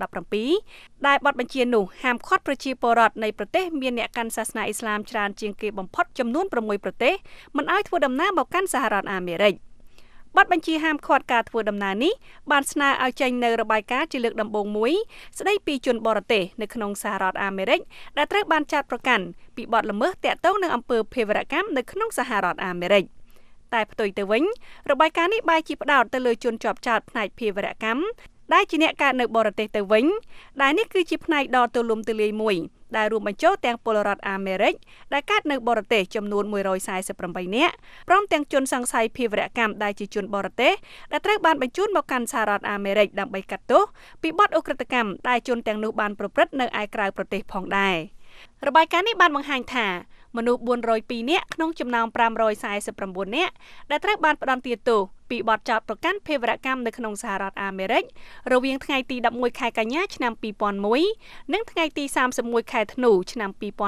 2017ដែលបទបញ្ជានោះហាមឃាត់ប្រជាពលរដ្ឋនៃប្រទេសមានអ្នកកាន់សាសនាអ៊ីស្លាមច្រើនជាងគេបំផុតចំនួន6ប្រទេសមិនឲ្យធ្វើដំណើរមកកាន់សហរដ្ឋអាមេរិកបទបញ្ជាហាមឃាត់ការធ្វើដំណើរនេះបានស្នើឲ្យចេញនៅរបាយការណ៍ជាលើកដំបូងមួយស្ដីពីជនបរទេសនៅក្នុងសហរដ្ឋអាមេរិកដែលត្រូវបានចាត់ប្រកាន់ពីបទល្មើសទាក់ទងនឹងអំពើភេរវកម្មនៅក្នុងសហរដ្ឋអាមេរិកតែផ្ទុយទៅវិញរបាយការណ៍នេះបែរជាផ្ដោតទៅលើជនជាប់ចោទផ្នែកភេរវកម្មដែលជាអ្នកកើតនៅបរទេសទៅវិញដែលនេះគឺជាផ្នែកដ៏ទូលំទូលាយមួយដែលរួមបញ្ចូលទាំងពលរដ្ឋអាមេរិកដែលកើតនៅបរទេសចំនួន148នាក់ព្រមទាំងជនសង្ស័យភេរវកម្មដែលជាជនបរទេសដែលត្រូវបានបញ្ជូនមកកាន់សហរដ្ឋអាមេរិកដើម្បីកាត់ទោសពីបទឧក្រិដ្ឋកម្មដែលជនទាំងនោះបានប្រព្រឹត្តនៅឯក្រៅប្រទេសផងដែររបាយការណ៍នេះបានបង្ហាញថាមនុស្ស402នាក់ក្នុងចំណោម549នាក់ដែលត្រូវបានផ្តន្ទាទោសពីបទចោទប្រកាន់ភេរវកម្មនៅក្នុងសហរដ្ឋអាមេរិករវាងថ្ងៃទី11ខែកញ្ញាឆ្នាំ2001និងថ្ងៃទី31ខែធ្នូឆ្នាំ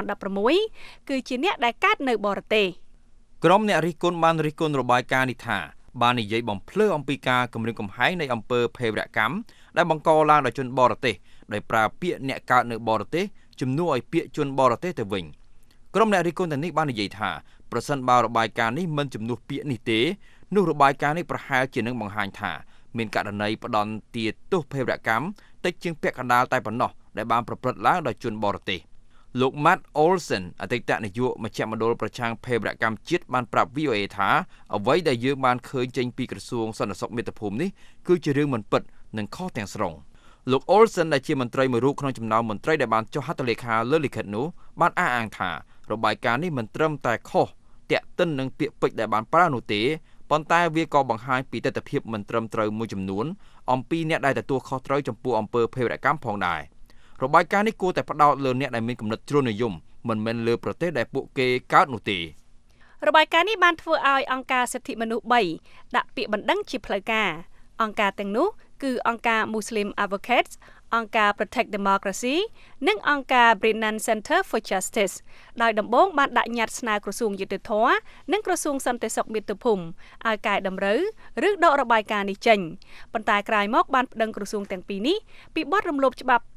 2016គឺជាអ្នកដែលកើតនៅបរទេសក្រុមអ្នករិះគន់បានរិះគន់របាយការណ៍នេះថាបាននិយាយបំភ្លឺអំពីការគំរាមកំហែងនៃអំពើភេរវកម្មដែលបង្កឡើងដោយជនបរទេសដោយប្រើពាក្យអ្នកកើតនៅបរទេសជំនួសឲ្យពាក្យជនបរទេសទៅវិញក្រុមអ្នករិះគន់ទាំងនេះបាននិយាយថាប្រសិនបើរបាយការណ៍នេះមិនជំនួសពាក្យនេះទេនោះរបាយការណ៍នេះប្រហែលជានឹងបង្ហាញថាមានករណីផ្ដន់ទាទោសភេរវកម្មតិចជាងពាក់កណ្ដាលតែប៉ុណ្ណោះដែលបានប្រព្រឹត្តឡើងដោយជនបរទេសលោក Matt Olson អតីតនាយកមជ្ឈមណ្ឌលប្រឆាំងភេរវកម្មជាតិបានប្រាប់ VOA ថាអ្វីដែលយើងបានឃើញចេញពីក្រសួងសន្តិសុខមាតុភូមិនេះគឺជារឿងមិនពិតនិងខុសទាំងស្រុងលោក Olson ដែលជាមន្ត្រីមួយរូបក្នុងចំណោមមន្ត្រីដែលបានចុះហត្ថលេខាលើលិខិតនោះបានអះអាងថារបាយការណ៍នេះមិនត្រឹមតែខុសទាក់ទិននឹងពាក្យពេចន៍ដែលបានប្រើនោះទេប៉ុន្តែវាក៏បង្ហាញពីទស្សនវិជ្ជាមិនត្រឹមត្រូវមួយចំនួនអំពីអ្នកដែលទទួលខុសត្រូវចំពោះអំពើភេរវកម្មផងដែររបាយការណ៍នេះគួរតែផ្ដោតលើអ្នកដែលមានគំនិតជ្រុលនិយមមិនមែនលើប្រទេសដែលពួកគេកើតនោះទេរបាយការណ៍នេះបានធ្វើឲ្យអង្គការសិទ្ធិមនុស្ស3ដាក់ពាក្យបណ្ដឹងជាផ្លូវការអង្គការទាំងនោះគឺអង្គការ Muslim Advocates អង្គការ Protect Democracy និងអង្គការ Brennan Center for Justice ដោយដំបូងបានដាក់ញត្តិស្នើក្រសួងយុតិធធម៌និងក្រសួងសន្តិសុខមាតុភូមិឲ្យកែតម្រូវឬដករបាយការណ៍នេះចេញប៉ុន្តែក្រោយមកបានប្តឹងក្រសួងទាំងពីរនេះពីបទរំលោភច្បាប់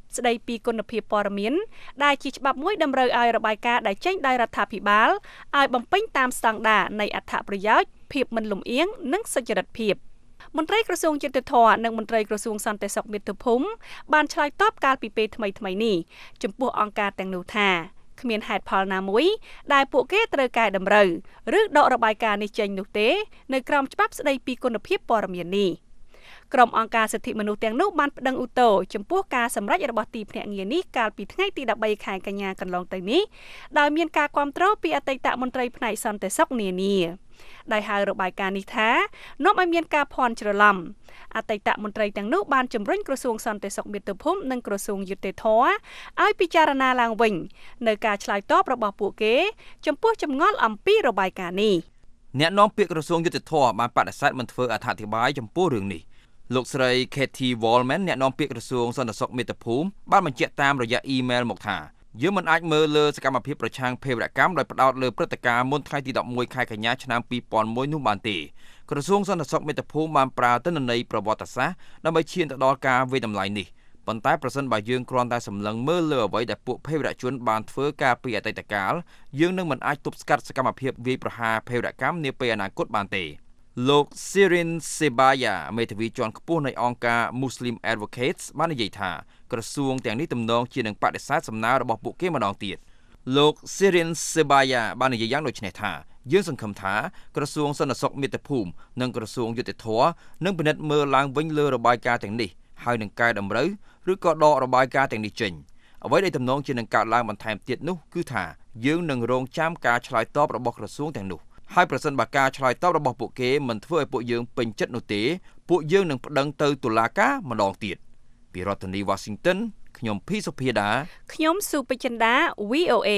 ស្ដីពីគុណភាពព័ត៌មានដែលជាច្បាប់មួយតម្រូវឲ្យរបាយការណ៍ដែលចេញដោយរដ្ឋាភិបាលឲ្យបំពេញតាមស្តង់ដារនៃអត្ថប្រយោជន៍ភាពមិនលំអៀងនិងសុចរិតភាពមន្ត្រីក្រសួងយុតិធម៌និងមន្ត្រីក្រសួងសន្តិសុខមាតុភូមិបានឆ្លើយតបកាលពីពេលថ្មីនេះចំពោះអង្គការទាំងនោះថាគ្មានហេតុផលណាមួយដែលពួកគេត្រូវកែតម្រូវឬដករបាយការណ៍នេះចេញនោះទេនៅក្រោមច្បាប់ស្ដីពីគុណភាពព័ត៌មាននេះក្រុមអង្គការសិទ្ធិមនុស្សទាំងនោះបានប្តឹងឧទ្ធរចំពោះការសម្រេចរបស់ទីភ្នាក់ងារនេះកាលពីថ្ងៃទី13ខែកញ្ញាកន្លងទៅនេះដោយមានការគាំទ្រពីអតីតមន្ត្រីផ្នែកសន្តិសុខនានាដែលហៅរបាយការណ៍នេះថានាំឲ្យមានការភ័ន្តច្រឡំអតីតមន្ត្រីទាំងនោះបានជំរុញក្រសួងសន្តិសុខមាតុភូមិនិងក្រសួងយុតិធម៌ឲ្យពិចារណាឡើងវិញនៅការឆ្លើយតបរបស់ពួកគេចំពោះចម្ងល់អំពីរបាយការណ៍នេះអ្នកនាំពាក្យក្រសួងយុតិធម៌បានបដិសេធមិនធ្វើអត្ថាធិប្បាយចំពោះរឿងនេះលោកស្រី Katie Wallman អ្នកនាំពាក្យក្រសួងសន្តិសុខមាតុភូមិបានបញ្ជាក់តាមរយៈអ៊ីមែលមកថាយើងមិនអាចមើលលើសកម្មភាពប្រឆាំងភេរវកម្មដោយផ្ដោតលើព្រឹត្តិការណ៍មុនថ្ងៃទី11ខែកញ្ញាឆ្នាំ2001នោះបានទេក្រសួងសន្តិសុខមាតុភូមិបានប្រើទិន្នន័យប្រវត្តិសាស្ត្រដើម្បីឈានទៅដល់ការវិតម្លៃនេះប៉ុន្តែប្រសិនបើយើងគ្រាន់តែសម្លឹងមើលលើអ្វីដែលពួកភេរវជនបានធ្វើការពីអតីតកាលយើងនឹងមិនអាចទប់ស្កាត់សកម្មភាពវាយប្រហារភេរវកម្មនាពេលអនាគតបានទេលោក Sirin Sebaya មេធាវីជាន់ខ្ពស់នៃអង្គការ Muslim Advocates បាននិយាយថាក្រសួងទាំងនេះទំនងជានឹងបដិសេធសំណើរបស់ពួកគេម្ដងទៀតលោក Sirin Sebaya បាននិយាយយ៉ាងដូចនេះថាយើងសង្ឃឹមថាក្រសួងសន្តិសុខមាតុភូមិនិងក្រសួងយុតិធម៌នឹងពិនិត្យមើលឡើងវិញលើរបាយការណ៍ទាំងនេះហើយនឹងកែតម្រូវឬក៏ដករបាយការណ៍ទាំងនេះចេញអ្វីដែលទំនងជានឹងកើតឡើងបន្ថែមទៀតនោះគឺថាយើងនឹងរងចាំការឆ្លើយតបរបស់ក្រសួងទាំងនោះហើយប្រសិនបើការឆ្លើយតបរបស់ពួកគេមិនធ្វើឲ្យពួកយើងពេញចិត្តនោះទេពួកយើងនឹងប្តឹងទៅតុលាការម្ដងទៀតពីរដ្ឋធានី Washington ខ្ញុំភីសុភាដាខ្ញុំសុបចិន្តា VOA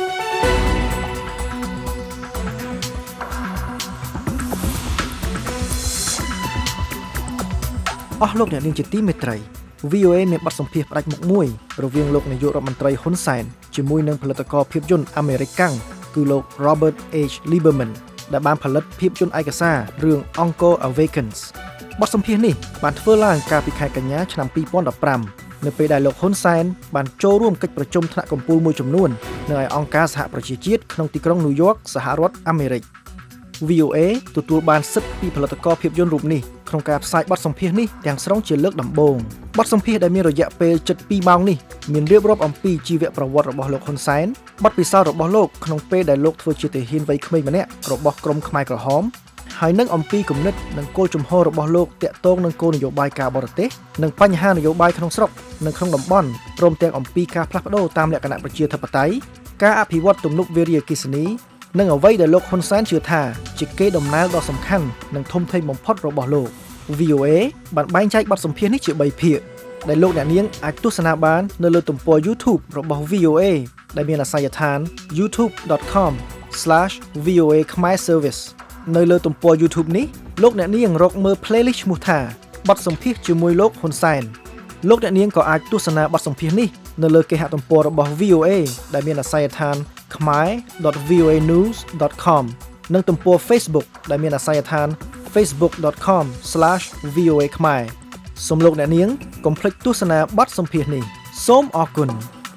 អស់លោកអ្នកនាងជាទីមេត្រី VOA មានបទសម្ភាសន៍ផ្ដាច់មុខមួយរវាងលោកនាយករដ្ឋមន្ត្រីហ៊ុនសែនជាមួយនឹងផលិតករភាពយន្តអាមេរិកគឺលោក Robert H. Lieberman ដែលបានផលិតភាពយន្តឯកសាររឿង Uncle Awakens បទសម្ភាសន៍នេះបានធ្វើឡើងកាលពីខែកញ្ញាឆ្នាំ2015នៅពេលដែលលោកហ៊ុនសែនបានចូលរួមកិច្ចប្រជុំថ្នាក់កំពូលមួយចំនួននៅឯអង្គការសហប្រជាជាតិក្នុងទីក្រុង New York សហរដ្ឋអាមេរិក VOA ទទួលបានសិទ្ធិពីផលិតករភាពយន្តរូបនេះក្នុងការផ្សាយបទសម្ភាសន៍នេះទាំងស្រុងជាលើកដំបូងបទសម្ភាសន៍ដែលមានរយៈពេលជិត2ម៉ោងនេះមានរៀបរាប់អំពីជីវប្រវត្តិរបស់លោកហ៊ុនសែនបទពិសោធន៍របស់លោកក្នុងពេលដែលលោកធ្វើជាទាហានវ័យក្មេងម្នាក់របស់ក្រុមខ្មែរក្រហមហើយនឹងអំពីគំនិតនិងគោលជំហររបស់លោកទាក់ទងនឹងគោលនយោបាយការបរទេសនិងបញ្ហានយោបាយក្នុងស្រុកនិងក្នុងតំបន់ព្រមទាំងអំពីការផ្លាស់ប្ដូរតាមលក្ខណៈប្រជាធិបតេយ្យការអភិវឌ្ឍទំនប់វារីអគ្គិសនីនិងអ្វីដែលលោកហ៊ុនសែនជឿថាជាកេរដំណែលដ៏សំខាន់និងធំធេងបំផុតរបស់លោក VOA បានបែងចែកបទសម្ភាសន៍នេះជា3ភាគដែលលោកអ្នកនាងអាចទស្សនាបាននៅលើទំព័រ YouTube របស់ VOA ដែលមានអាសយដ្ឋាន youtube.com/VOA Khmer Service នៅលើទំព័រ YouTube នេះលោកអ្នកនាងរកមើល playlist ឈ្មោះថាបទសម្ភាសន៍ជាមួយលោកហ៊ុនសែនលោកអ្នកនាងក៏អាចទស្សនាបទសម្ភាសន៍នេះនៅលើគេហទំព័ររបស់ VOA ដែលមានអាសយដ្ឋាន khmer.voanews.com និងទំព័រ Facebook ដែលមានអាសយដ្ឋាន facebook.com/VOA Khmer សូមលោកអ្នកនាងកុំភ្លេចទស្សនាបទសម្ភាសន៍នេះសូមអរគុណ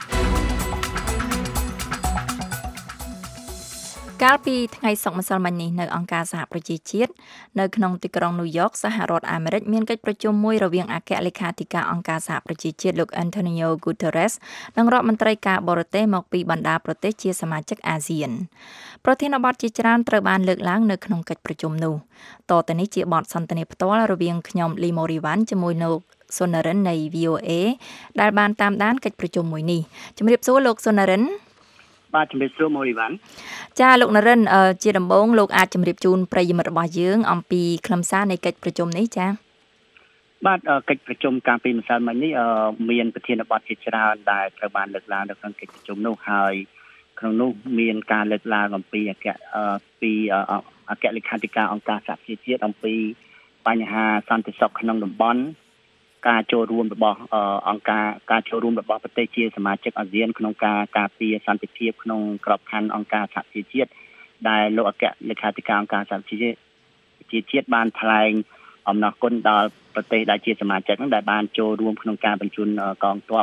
កាលពីថ្ងៃសុក្រម្សិលមិញនេះនៅអង្គការសហប្រជាជាតិនៅក្នុងទីក្រុងញូវយ៉កសហរដ្ឋអាមេរិកមានកិច្ចប្រជុំមួយរវាងអគ្គលេខាធិការអង្គការសហប្រជាជាតិលោក Antonio Guterres និងរដ្ឋមន្ត្រីការបរទេសមកពីបណ្ដាប្រទេសជាសមាជិកអាស៊ានប្រធានបទជាច្រើនត្រូវបានលើកឡើងនៅក្នុងកិច្ចប្រជុំនោះតទៅនេះជាបទសន្ទនាផ្ទាល់រវាងខ្ញុំលីម៉ូរីវ៉ាន់ជាមួយលោកសុនរិននៃ VOA ដែលបានតាមដានកិច្ចប្រជុំមួយនេះជំរាបសួរលោកសុនរិនបាទជំរាបសួរម៉ូរីវ៉ាន់ចាលោកនរិនជាដំបូងលោកអាចជម្រាបជូនប្រិយមិត្តរបស់យើងអំពីខ្លឹមសារនៃកិច្ចប្រជុំនេះចាបាទកិច្ចប្រជុំកាលពីម្សិលមិញនេះមានប្រធានបទជាច្រើនដែលត្រូវបានលើកឡើងនៅក្នុងកិច្ចប្រជុំនោះហើយក្នុងនោះមានការលើកឡើងអំពីអគ្គលេខាធិការអង្គការសហប្រជាជាតិអំពីបញ្ហាសន្តិសុខក្នុងតំបន់ការចូលរួមរបស់ការចូលរួមរបស់ប្រទេសជាសមាជិកអាស៊ានក្នុងការការពារសន្តិភាពក្នុងក្របខ័ណ្ឌអង្គការសហប្រជាជាតិដែលលោកអគ្គលេខាធិការអង្គការសហប្រជាជាតិបានថ្លែងអំណរគុណដល់ប្រទេសដែលជាសមាជិកហ្នឹងដែលបានចូលរួមក្នុងការបញ្ជូនកងទ័ព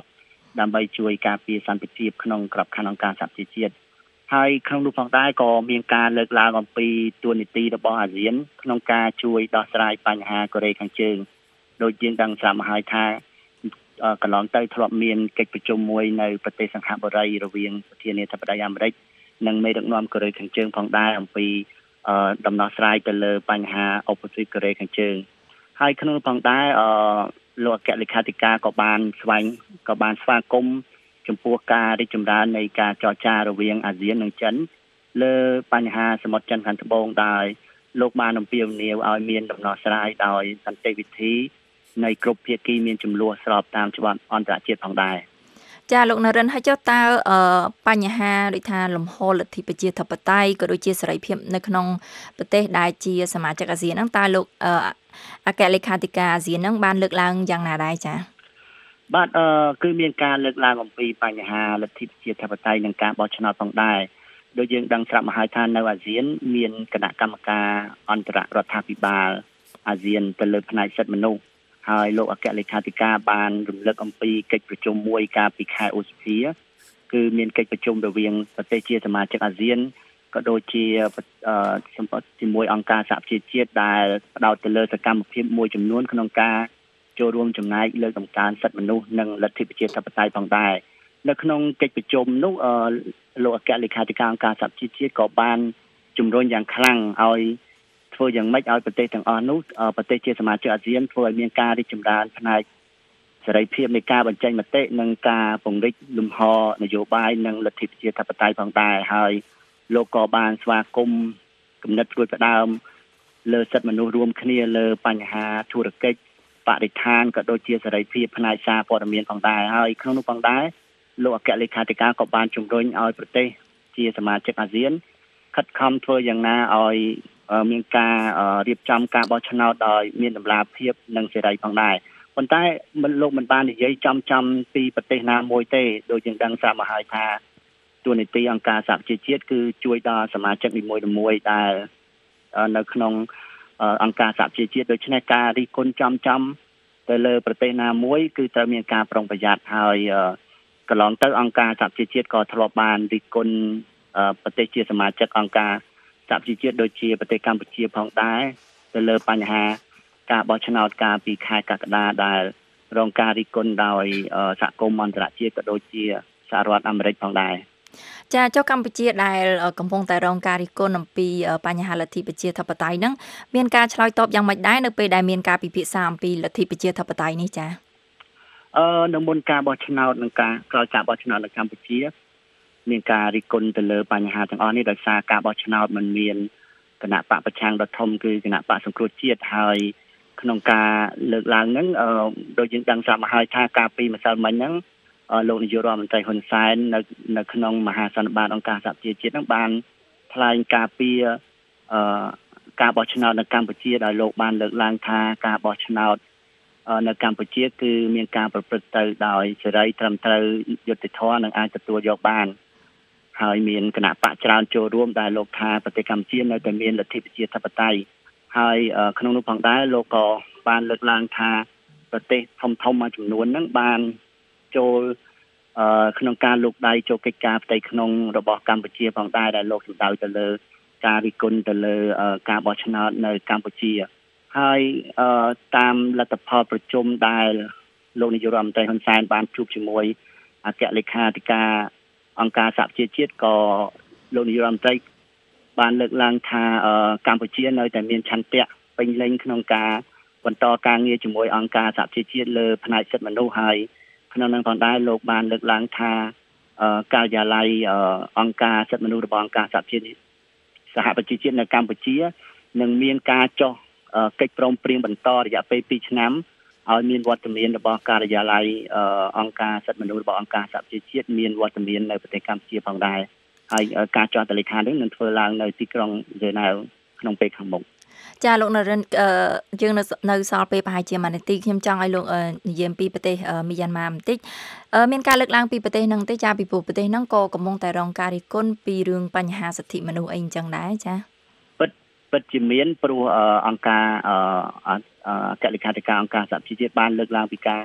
ដើម្បីជួយការពារសន្តិភាពក្នុងក្របខ័ណ្ឌអង្គការសហប្រជាជាតិហើយក្នុងនោះផងដែរក៏មានការលើកឡើងអំពីទួនាទីរបស់អាស៊ានក្នុងការជួយដោះស្រាយបញ្ហាកូរ៉េខាងជើងដូចយើងដឹងស្រាប់មកហើយថាកន្លងទៅធ្លាប់មានកិច្ចប្រជុំមួយនៅប្រទេសសង្ហបុរីរវាងប្រធានាធិបតីអាមេរិកនិងមេដឹកនាំកូរ៉េខាងជើងផងដែរអំពីដំណោះស្រាយទៅលើបញ្ហាឧបទ្វីបកូរ៉េខាងជើងហើយក្នុងផងដែរលោកអគ្គលេខាធិការក៏បានស្វាគមន៍ចំពោះការរីកចម្រើននៃការចរចារវាងអាស៊ាននិងចិនលើបញ្ហាសមុទ្រចិនខាងត្បូងដោយលោកបានអំពាវនាវឲ្យមានដំណោះស្រាយដោយសន្តិវិធីនៃគ្រប់ភាគីមានចំនួនស្របតាមច្បាប់អន្តរជាតិផងដែរចាលោកនរិនហើយចុះតើបញ្ហាដូចថាលំហលទ្ធិប្រជាធិបតេយ្យក៏ដូចជាសេរីភាពនៅក្នុងប្រទេសដែលជាសមាជិកអាស៊ានហ្នឹងតើលោកអគ្គលេខាធិការអាស៊ានហ្នឹងបានលើកឡើងយ៉ាងណាដែរចាបាទគឺមានការលើកឡើងអំពីបញ្ហាលទ្ធិប្រជាធិបតេយ្យនិងការបោះឆ្នោតផងដែរដូចយើងដឹងស្រាប់មកហើយថានៅអាស៊ានមានគណៈកម្មការអន្តររដ្ឋាភិបាលអាស៊ានទៅលើផ្នែកសិទ្ធិមនុស្សហើយលោកអគ្គលេខាធិការបានរំលឹកអំពីកិច្ចប្រជុំមួយកាលពីខែឧសភាគឺមានកិច្ចប្រជុំរវាងប្រទេសជាសមាជិកអាស៊ានក៏ដូចជាសម្បត្តិជាមួយអង្គការសហប្រជាជាតិដែលផ្ដោតទៅលើសកម្មភាពមួយចំនួនក្នុងការចូលរួមចំណែកលើកតម្កើងសិទ្ធិមនុស្សនិងលទ្ធិប្រជាធិបតេយ្យផងដែរនៅក្នុងកិច្ចប្រជុំនោះលោកអគ្គលេខាធិការអង្គការសហប្រជាជាតិក៏បានជំរុញយ៉ាងខ្លាំងឲ្យធ្វើយ៉ាងម៉េចឲ្យប្រទេសទាំងអស់នោះប្រទេសជាសមាជិកអាស៊ានធ្វើឲ្យមានការរីកចម្រើនផ្នែកសេរីភាពនៃការបញ្ចេញមតិនិងការពង្រីកលំហនយោបាយនិងលទ្ធិប្រជាធិបតេយ្យផងដែរហើយលោកក៏បានស្វាគមន៍គំនិតផ្ដួចផ្ដើមលើសិទ្ធិមនុស្សរួមគ្នាលើបញ្ហាធុរកិច្ចបរិស្ថានក៏ដូចជាសេរីភាពផ្នែកសារព័ត៌មានផងដែរហើយក្នុងនោះផងដែរលោកអគ្គលេខាធិការក៏បានជំរុញឲ្យប្រទេសជាសមាជិកអាស៊ានខិតខំធ្វើយ៉ាងណាឲ្យមានការរៀបចំការបោះឆ្នោតដោយមានតម្លាភាពនិងសេរីផងដែរប៉ុន្តែលោកមិនបាននិយាយចំពីប្រទេសណាមួយទេដូចយើងដឹងស្រាប់មកហើយថាទូនីតិអង្គការសហប្រជាជាតិគឺជួយដល់សមាជិកនីមួយៗដែលនៅក្នុងអង្គការសហប្រជាជាតិដូច្នេះការរិះគន់ចំទៅលើប្រទេសណាមួយគឺត្រូវមានការប្រុងប្រយ័ត្នហើយកន្លងទៅអង្គការសហប្រជាជាតិក៏ធ្លាប់បានរិះគន់ប្រទេសជាសមាជិកអង្គការសហប្រជាជាតិដូចជាប្រទេសកម្ពុជាផងដែរទៅលើបញ្ហាការបោះឆ្នោតកាលពីខែកក្កដាដែលរងការរិះគន់ដោយសហគមន៍អន្តរជាតិក៏ដូចជាសហរដ្ឋអាមេរិកផងដែរចាចុះកម្ពុជាដែលកំពុងតែរងការរិះគន់អំពីបញ្ហាលទ្ធិប្រជាធិបតេយ្យហ្នឹងមានការឆ្លើយតបយ៉ាងម៉េចដែរនៅពេលដែលមានការពិភាក្សាអំពីលទ្ធិប្រជាធិបតេយ្យនេះចានៅមុនការបោះឆ្នោតនិងការក្រោយការបោះឆ្នោតនៅកម្ពុជាមានការរិះគន់ទៅលើបញ្ហាទាំងអស់នេះដោយសារការបោះឆ្នោតมันមានគណៈបកប្រឆាំងដ៏ធំគឺគណៈបកសង្គ្រោះជាតិហើយក្នុងការលើកឡើងហ្នឹងដូចយើងដឹងស្រាប់មកហើយថាការពីម្សិលមិញហ្នឹងលោកនាយករដ្ឋមន្ត្រីហ៊ុនសែននៅក្នុងមហាសន្និបាតអង្គការសហប្រជាជាតិហ្នឹងបានថ្លែងការពីការបោះឆ្នោតនៅកម្ពុជាដោយលោកបានលើកឡើងថាការបោះឆ្នោតនៅកម្ពុជាគឺមានការប្រព្រឹត្តទៅដោយសេរីត្រឹមត្រូវយុត្តិធម៌និងអាចទទួលយកបានហើយមានគណៈបកច្រើនចូលរួមដែលលោកថាប្រទេសកម្ពុជានៅតែមានលទ្ធិប្រជាធិបតេយ្យហើយក្នុងនោះផងដែរលោកក៏បានលើកឡើងថាប្រទេសធំមួយចំនួនហ្នឹងបានចូលក្នុងការលូកដៃចូលកិច្ចការផ្ទៃក្នុងរបស់កម្ពុជាផងដែរដែលលោកសម្ដៅទៅលើការរិះគន់ទៅលើការបោះឆ្នោតនៅកម្ពុជាហើយតាមលទ្ធផលប្រជុំដែលលោកនាយករដ្ឋមន្ត្រីហ៊ុនសែនបានជួបជាមួយអគ្គលេខាធិការអង្គការសហប្រជាជាតិក៏លោកនាយករដ្ឋមន្ត្រីបានលើកឡើងថាកម្ពុជានៅតែមានឆន្ទៈពេញលេញក្នុងការបន្តការងារជាមួយអង្គការសហប្រជាជាតិលើផ្នែកសិទ្ធិមនុស្សហើយក្នុងនោះផងដែរលោកបានលើកឡើងថាការិយាល័យអង្គការសិទ្ធិមនុស្សរបស់អង្គការសហប្រជាជាតិនៅកម្ពុជានឹងមានការចុះកិច្ចព្រមព្រៀងបន្តរយៈពេល2ឆ្នាំឲ្យមានវត្តមានរបស់ការិយាល័យអង្គការសិទ្ធិមនុស្សរបស់អង្គការសហប្រជាជាតិមានវត្តមាននៅប្រទេសកម្ពុជាផងដែរហើយការចុះតលេខានេះនឹងធ្វើឡើងនៅទីក្រុងហ្សឺណែវក្នុងពេលខាងមុខចាលោកនរិនយើងនៅសល់ពេលប្រហែលជា1នាទីខ្ញុំចង់ឲ្យលោកនិយាយពីប្រទេសមីយ៉ាន់ម៉ាបន្តិចមានការលើកឡើងពីប្រទេសហ្នឹងទេចាពីព្រោះប្រទេសហ្នឹងក៏កំពុងតែរងការរិះគន់ពីរឿងបញ្ហាសិទ្ធិមនុស្សអីអញ្ចឹងដែរចាពិតជាមានព្រោះអង្គការអគ្គលេខាធិការអង្គការសហប្រជាជាតិបានលើកឡើងពីការ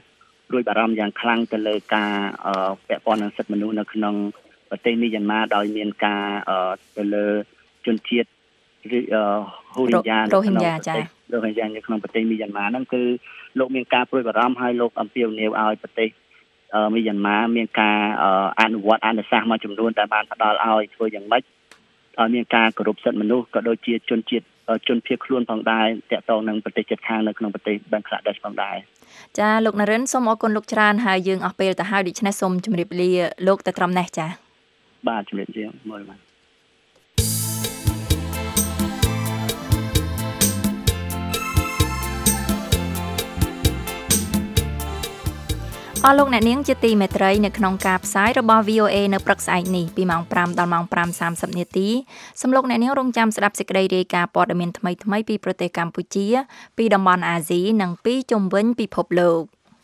ព្រួយបារម្ភយ៉ាងខ្លាំងទៅលើការពាក់ព័ន្ធនឹងសិទ្ធិមនុស្សនៅក្នុងប្រទេសមីយ៉ាន់ម៉ាដោយមានការទៅលើជនជាតិហូរីយ៉ានៅក្នុងប្រទេសមីយ៉ាន់ម៉ាហ្នឹងគឺលោកមានការព្រួយបារម្ភហើយលោកអំពាវនាវឲ្យប្រទេសមីយ៉ាន់ម៉ាមានការអនុវត្តអនុសាសន៍មួយចំនួនដែលបានផ្ដល់ឲ្យធ្វើយ៉ាងម៉េចឲ្យមានការគោរពសិទ្ធិមនុស្សក៏ដូចជាជនភៀសខ្លួនផងដែរតាក់ទងនឹងប្រទេសជិតខាងនៅក្នុងប្រទេសបេងក្លាដេសផងដែរចាលោកនរិនសូមអរគុណលោកច្រើនហើយយើងអស់ពេលទៅហើយដូច្នេះសូមជម្រាបលាលោកទៅត្រឹមនេះចាបាទជម្រាបលាមកបាទអស់លោកអ្នកនាងជាទីមេត្រីនៅក្នុងការផ្សាយរបស់ VOA នៅព្រឹកស្អែកនេះពីម៉ោង 5 ដល់ម៉ោង 5:30 នាទីសូមលោកអ្នកនាងរងចាំស្ដាប់សេចក្តីរាយការណ៍ព័ត៌មានថ្មីៗពីប្រទេសកម្ពុជាពីតំបន់អាស៊ីនិងពីជុំវិញពិភពលោក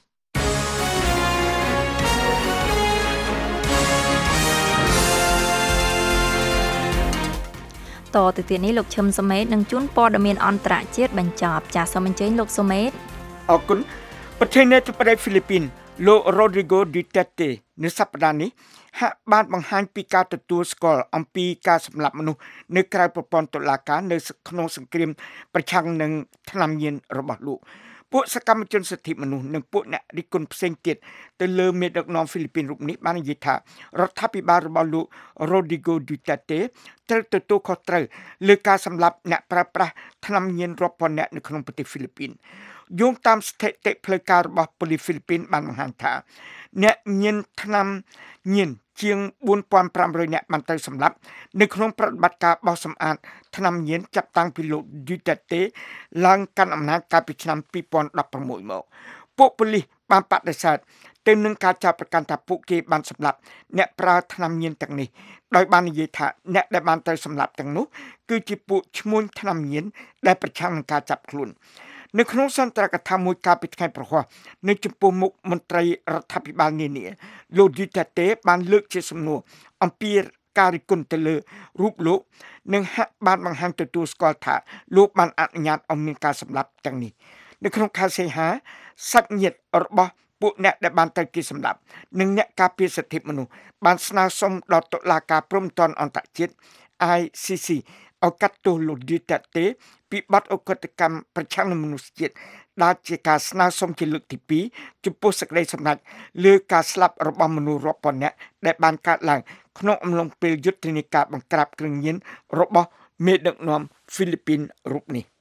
តទៅទៀតនេះលោកឈឹមសុមេតនឹងជួនព័ត៌មានអន្តរជាតិបញ្ចប់ចាសសូមអញ្ជើញលោកសុមេតអរគុណប្រធានាធិបតីហ្វីលីពីនលោក Rodrigo Duterte នៅសប្តាហ៍នេះហាក់បានបង្ហាញពីការទទួលស្គាល់អំពីការសម្លាប់មនុស្សនៅក្រៅប្រព័ន្ធតុលាការនៅក្នុងសង្គ្រាមប្រឆាំងនឹងថ្នាំញៀនរបស់លោកពួកសកម្មជនសិទ្ធិមនុស្សនិងពួកអ្នករិះគន់ផ្សេងទៀតទៅលើមេដឹកនាំហ្វីលីពីនរូបនេះបាននិយាយថារដ្ឋាភិបាលរបស់លោក Rodrigo Duterte ត្រូវទទួលខុសត្រូវលើការសម្លាប់អ្នកប្រើប្រាស់ថ្នាំញៀនរាប់ពាន់នាក់នៅក្នុងប្រទេសហ្វីលីពីនយោងតាមស្ថិតិផ្លូវការរបស់ប៉ូលីសហ្វីលីពីនបានបង្ហាញថាអ្នកញៀនថ្នាំញៀនជាង 4,500 នាក់បានទៅសម្លាប់នៅក្នុងប្រតិបត្តិការបោសសម្អាតថ្នាំញៀនចាប់តាំងពីលោក Duterte ឡើងកាន់អំណាចកាលពីឆ្នាំ2016មកពួកប៉ូលីសបានបដិសេធទៅនឹងការចាប់ប្រកាន់ថាពួកគេបានសម្លាប់អ្នកប្រើថ្នាំញៀនទាំងនេះដោយបាននិយាយថាអ្នកដែលបានទៅសម្លាប់ទាំងនោះគឺជាពួកឈ្មួញថ្នាំញៀនដែលប្រឆាំងនឹងការចាប់ខ្លួននៅក្នុងសន្ទរកថាមួយកាលពីថ្ងៃប្រហ័សនៅចំពោះមុខមន្ត្រីរដ្ឋាភិបាលនានាលោក Duterte បានលើកជាសំណួរអំពីការរិះគន់ទៅលើរូបលោកនិងហាក់បានបង្ហាញទទួលស្គាល់ថាលោកបានអនុញ្ញាតឲ្យមានការសម្លាប់ទាំងនេះនៅក្នុងខែសីហាសាច់ញាតិរបស់ពួកអ្នកដែលបានទៅគេសម្លាប់និងអ្នកការពារសិទ្ធិមនុស្សបានស្នើសុំដល់តុលាការព្រហ្មទណ្ឌអន្តរជាតិ ICC ឲ្យកាត់ទោសលោក Duterte ពីបទអកតកម្មប្រឆាំងនឹងមនុស្សជាតិដែលជាការស្នើសុំជាលើកទី2ចំពោះសេចក្តីសម្រេចលើការស្លាប់របស់មនុស្សរាប់ពាន់នាក់ដែលបានកើតឡើងក្នុងអំឡុងពេលយុទ្ធនាការបង្ក្រាបគ្រឿងញៀនរបស់មេដឹកនាំហ្វីលីពីនរូបនេះ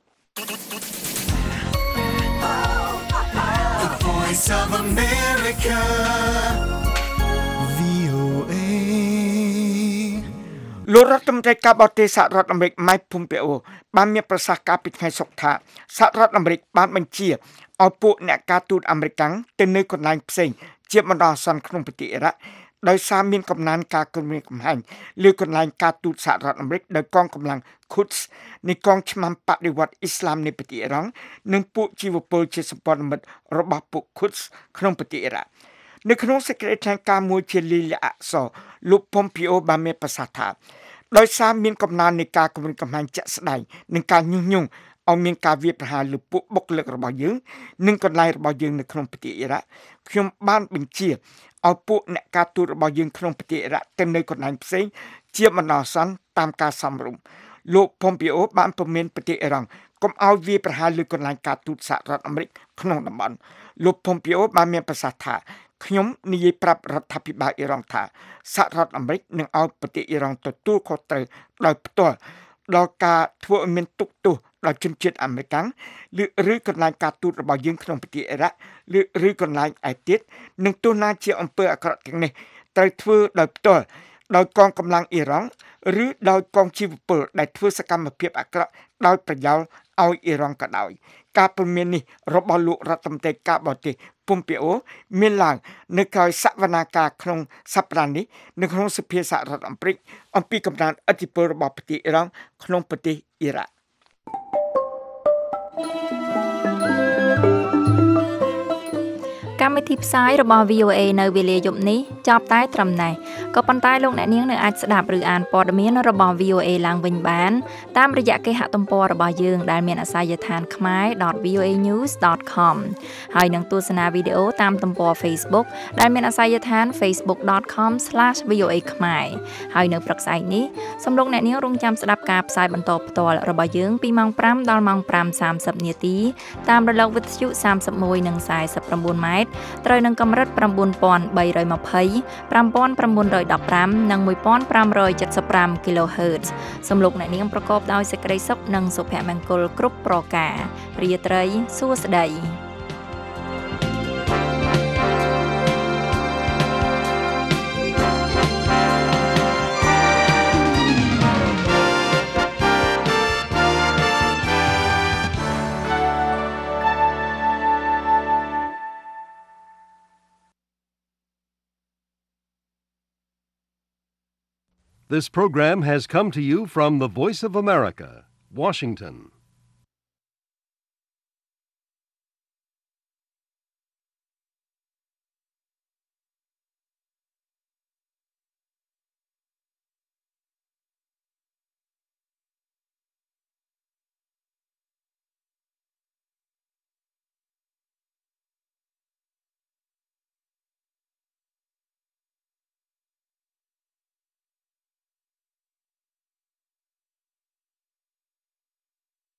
The Voice of America VOA លោករដ្ឋមន្ត្រីការបរទេសសហរដ្ឋអាមេរិក Mike Pompeo បានមានប្រសាសន៍កាលពីថ្ងៃសុក្រថាសហរដ្ឋអាមេរិកបានបញ្ជាឲ្យពួកអ្នកការទូតអាមេរិកទៅនៅកន្លែងផ្សេងជាបណ្ដោះអាសន្នក្នុងប្រទេសអ៊ីរ៉ាក់ដោយសារមានកំណើនការគំរាមកំហែងលើកន្លែងការទូតសហរដ្ឋអាមេរិកដោយកងកម្លាំង Quds នៃកងឆ្មាំបដិវត្តន៍អ៊ីស្លាមនៃប្រទេសអ៊ីរ៉ង់និងពួកជីវពលជាសម្ព័ន្ធមិត្តរបស់ពួក Quds ក្នុងប្រទេសអ៊ីរ៉ាក់នៅក្នុងសេចក្តីថ្លែងការណ៍មួយជាលិលាអក្សរលោក Pompeo បានមានប្រសាសន៍ថាដោយសារមានកំណើននៃការគំរាមកំហែងជាក់ស្ដែងនិងការញុះញង់ឲ្យមានការវាយប្រហារលើពួកបុគ្គលិករបស់យើងនិងកន្លែងរបស់យើងនៅក្នុងប្រទេសអ៊ីរ៉ាក់ខ្ញុំបានបញ្ជាឲ្យពួកអ្នកការទូតរបស់យើងក្នុងប្រទេសអ៊ីរ៉ាក់ទៅនៅកន្លែងផ្សេងជាបណ្ដោះអាសន្នតាមការសមរម្យលោក Pompeo បានព្រមានប្រទេសអ៊ីរ៉ង់កុំឲ្យវាយប្រហារលើកន្លែងការទូតសហរដ្ឋអាមេរិកក្នុងតំបន់លោក Pompeo បានមានប្រសាសន៍ថាខ្ញុំនិយាយប្រាប់រដ្ឋាភិបាលអ៊ីរ៉ង់ថាសហរដ្ឋអាមេរិកនឹងឲ្យប្រទេសអ៊ីរ៉ង់ទទួលខុសត្រូវដោយផ្ទាល់ដល់ការធ្វើឲ្យមានទុកទោសដល់ជនជាតិអាមេរិកឬកន្លែងការទូតរបស់យើងក្នុងប្រទេសអ៊ីរ៉ាក់ឬកន្លែងឯទៀតនឹងទោះណាជាអំពើអាក្រក់ទាំងនេះត្រូវធ្វើដោយផ្ទាល់ដោយកងកម្លាំងអ៊ីរ៉ង់ឬដោយកងជីវពលដែលធ្វើសកម្មភាពអាក្រក់ដោយប្រយោលឲ្យអ៊ីរ៉ង់ក៏ដោយការព្រមាននេះរបស់លោករដ្ឋមន្ត្រីការបរទេស Pompeo មានឡើងនៅក្រោយសវនាការក្នុងសប្តាហ៍នេះនៅក្នុងសភាសហរដ្ឋអាមេរិកអំពីកំណើនឥទ្ធិពលរបស់ប្រទេសអ៊ីរ៉ង់ក្នុងប្រទេសអ៊ីរ៉ាក់កម្មវិវិធីផ្សាយរបស់ VOA នៅវេលាយប់នេះចប់តែត្រឹមនេះក៏ប៉ុន្តែលោកអ្នកនាងនៅអាចស្ដាប់ឬអានព័ត៌មានរបស់ VOA ឡើងវិញបានតាមរយៈគេហទំព័ររបស់យើងដែលមានអាសយដ្ឋាន khmer.voanews.com ហើយនឹងទស្សនាវីដេអូតាមទំព័រ Facebook ដែលមានអាសយដ្ឋាន facebook.com/voa ខ្មែរហើយនៅព្រឹកស្អែកនេះសូមលោកអ្នកនាងរងចាំស្ដាប់ការផ្សាយបន្តផ្ទាល់របស់យើងពីម៉ោង 5 ដល់ម៉ោង 5:30 នាទីតាមរលកវិទ្យុ 31 និង 49 ម៉ែត្រត្រូវនឹងកម្រិត 9320 5915 និង 1575 kHz សូមលោកអ្នកនាងប្រកបដោយសេចក្តីសុខនិងសុភមង្គលគ្រប់ប្រការរាត្រីសួស្តី This program has come to you from the Voice of America, Washington.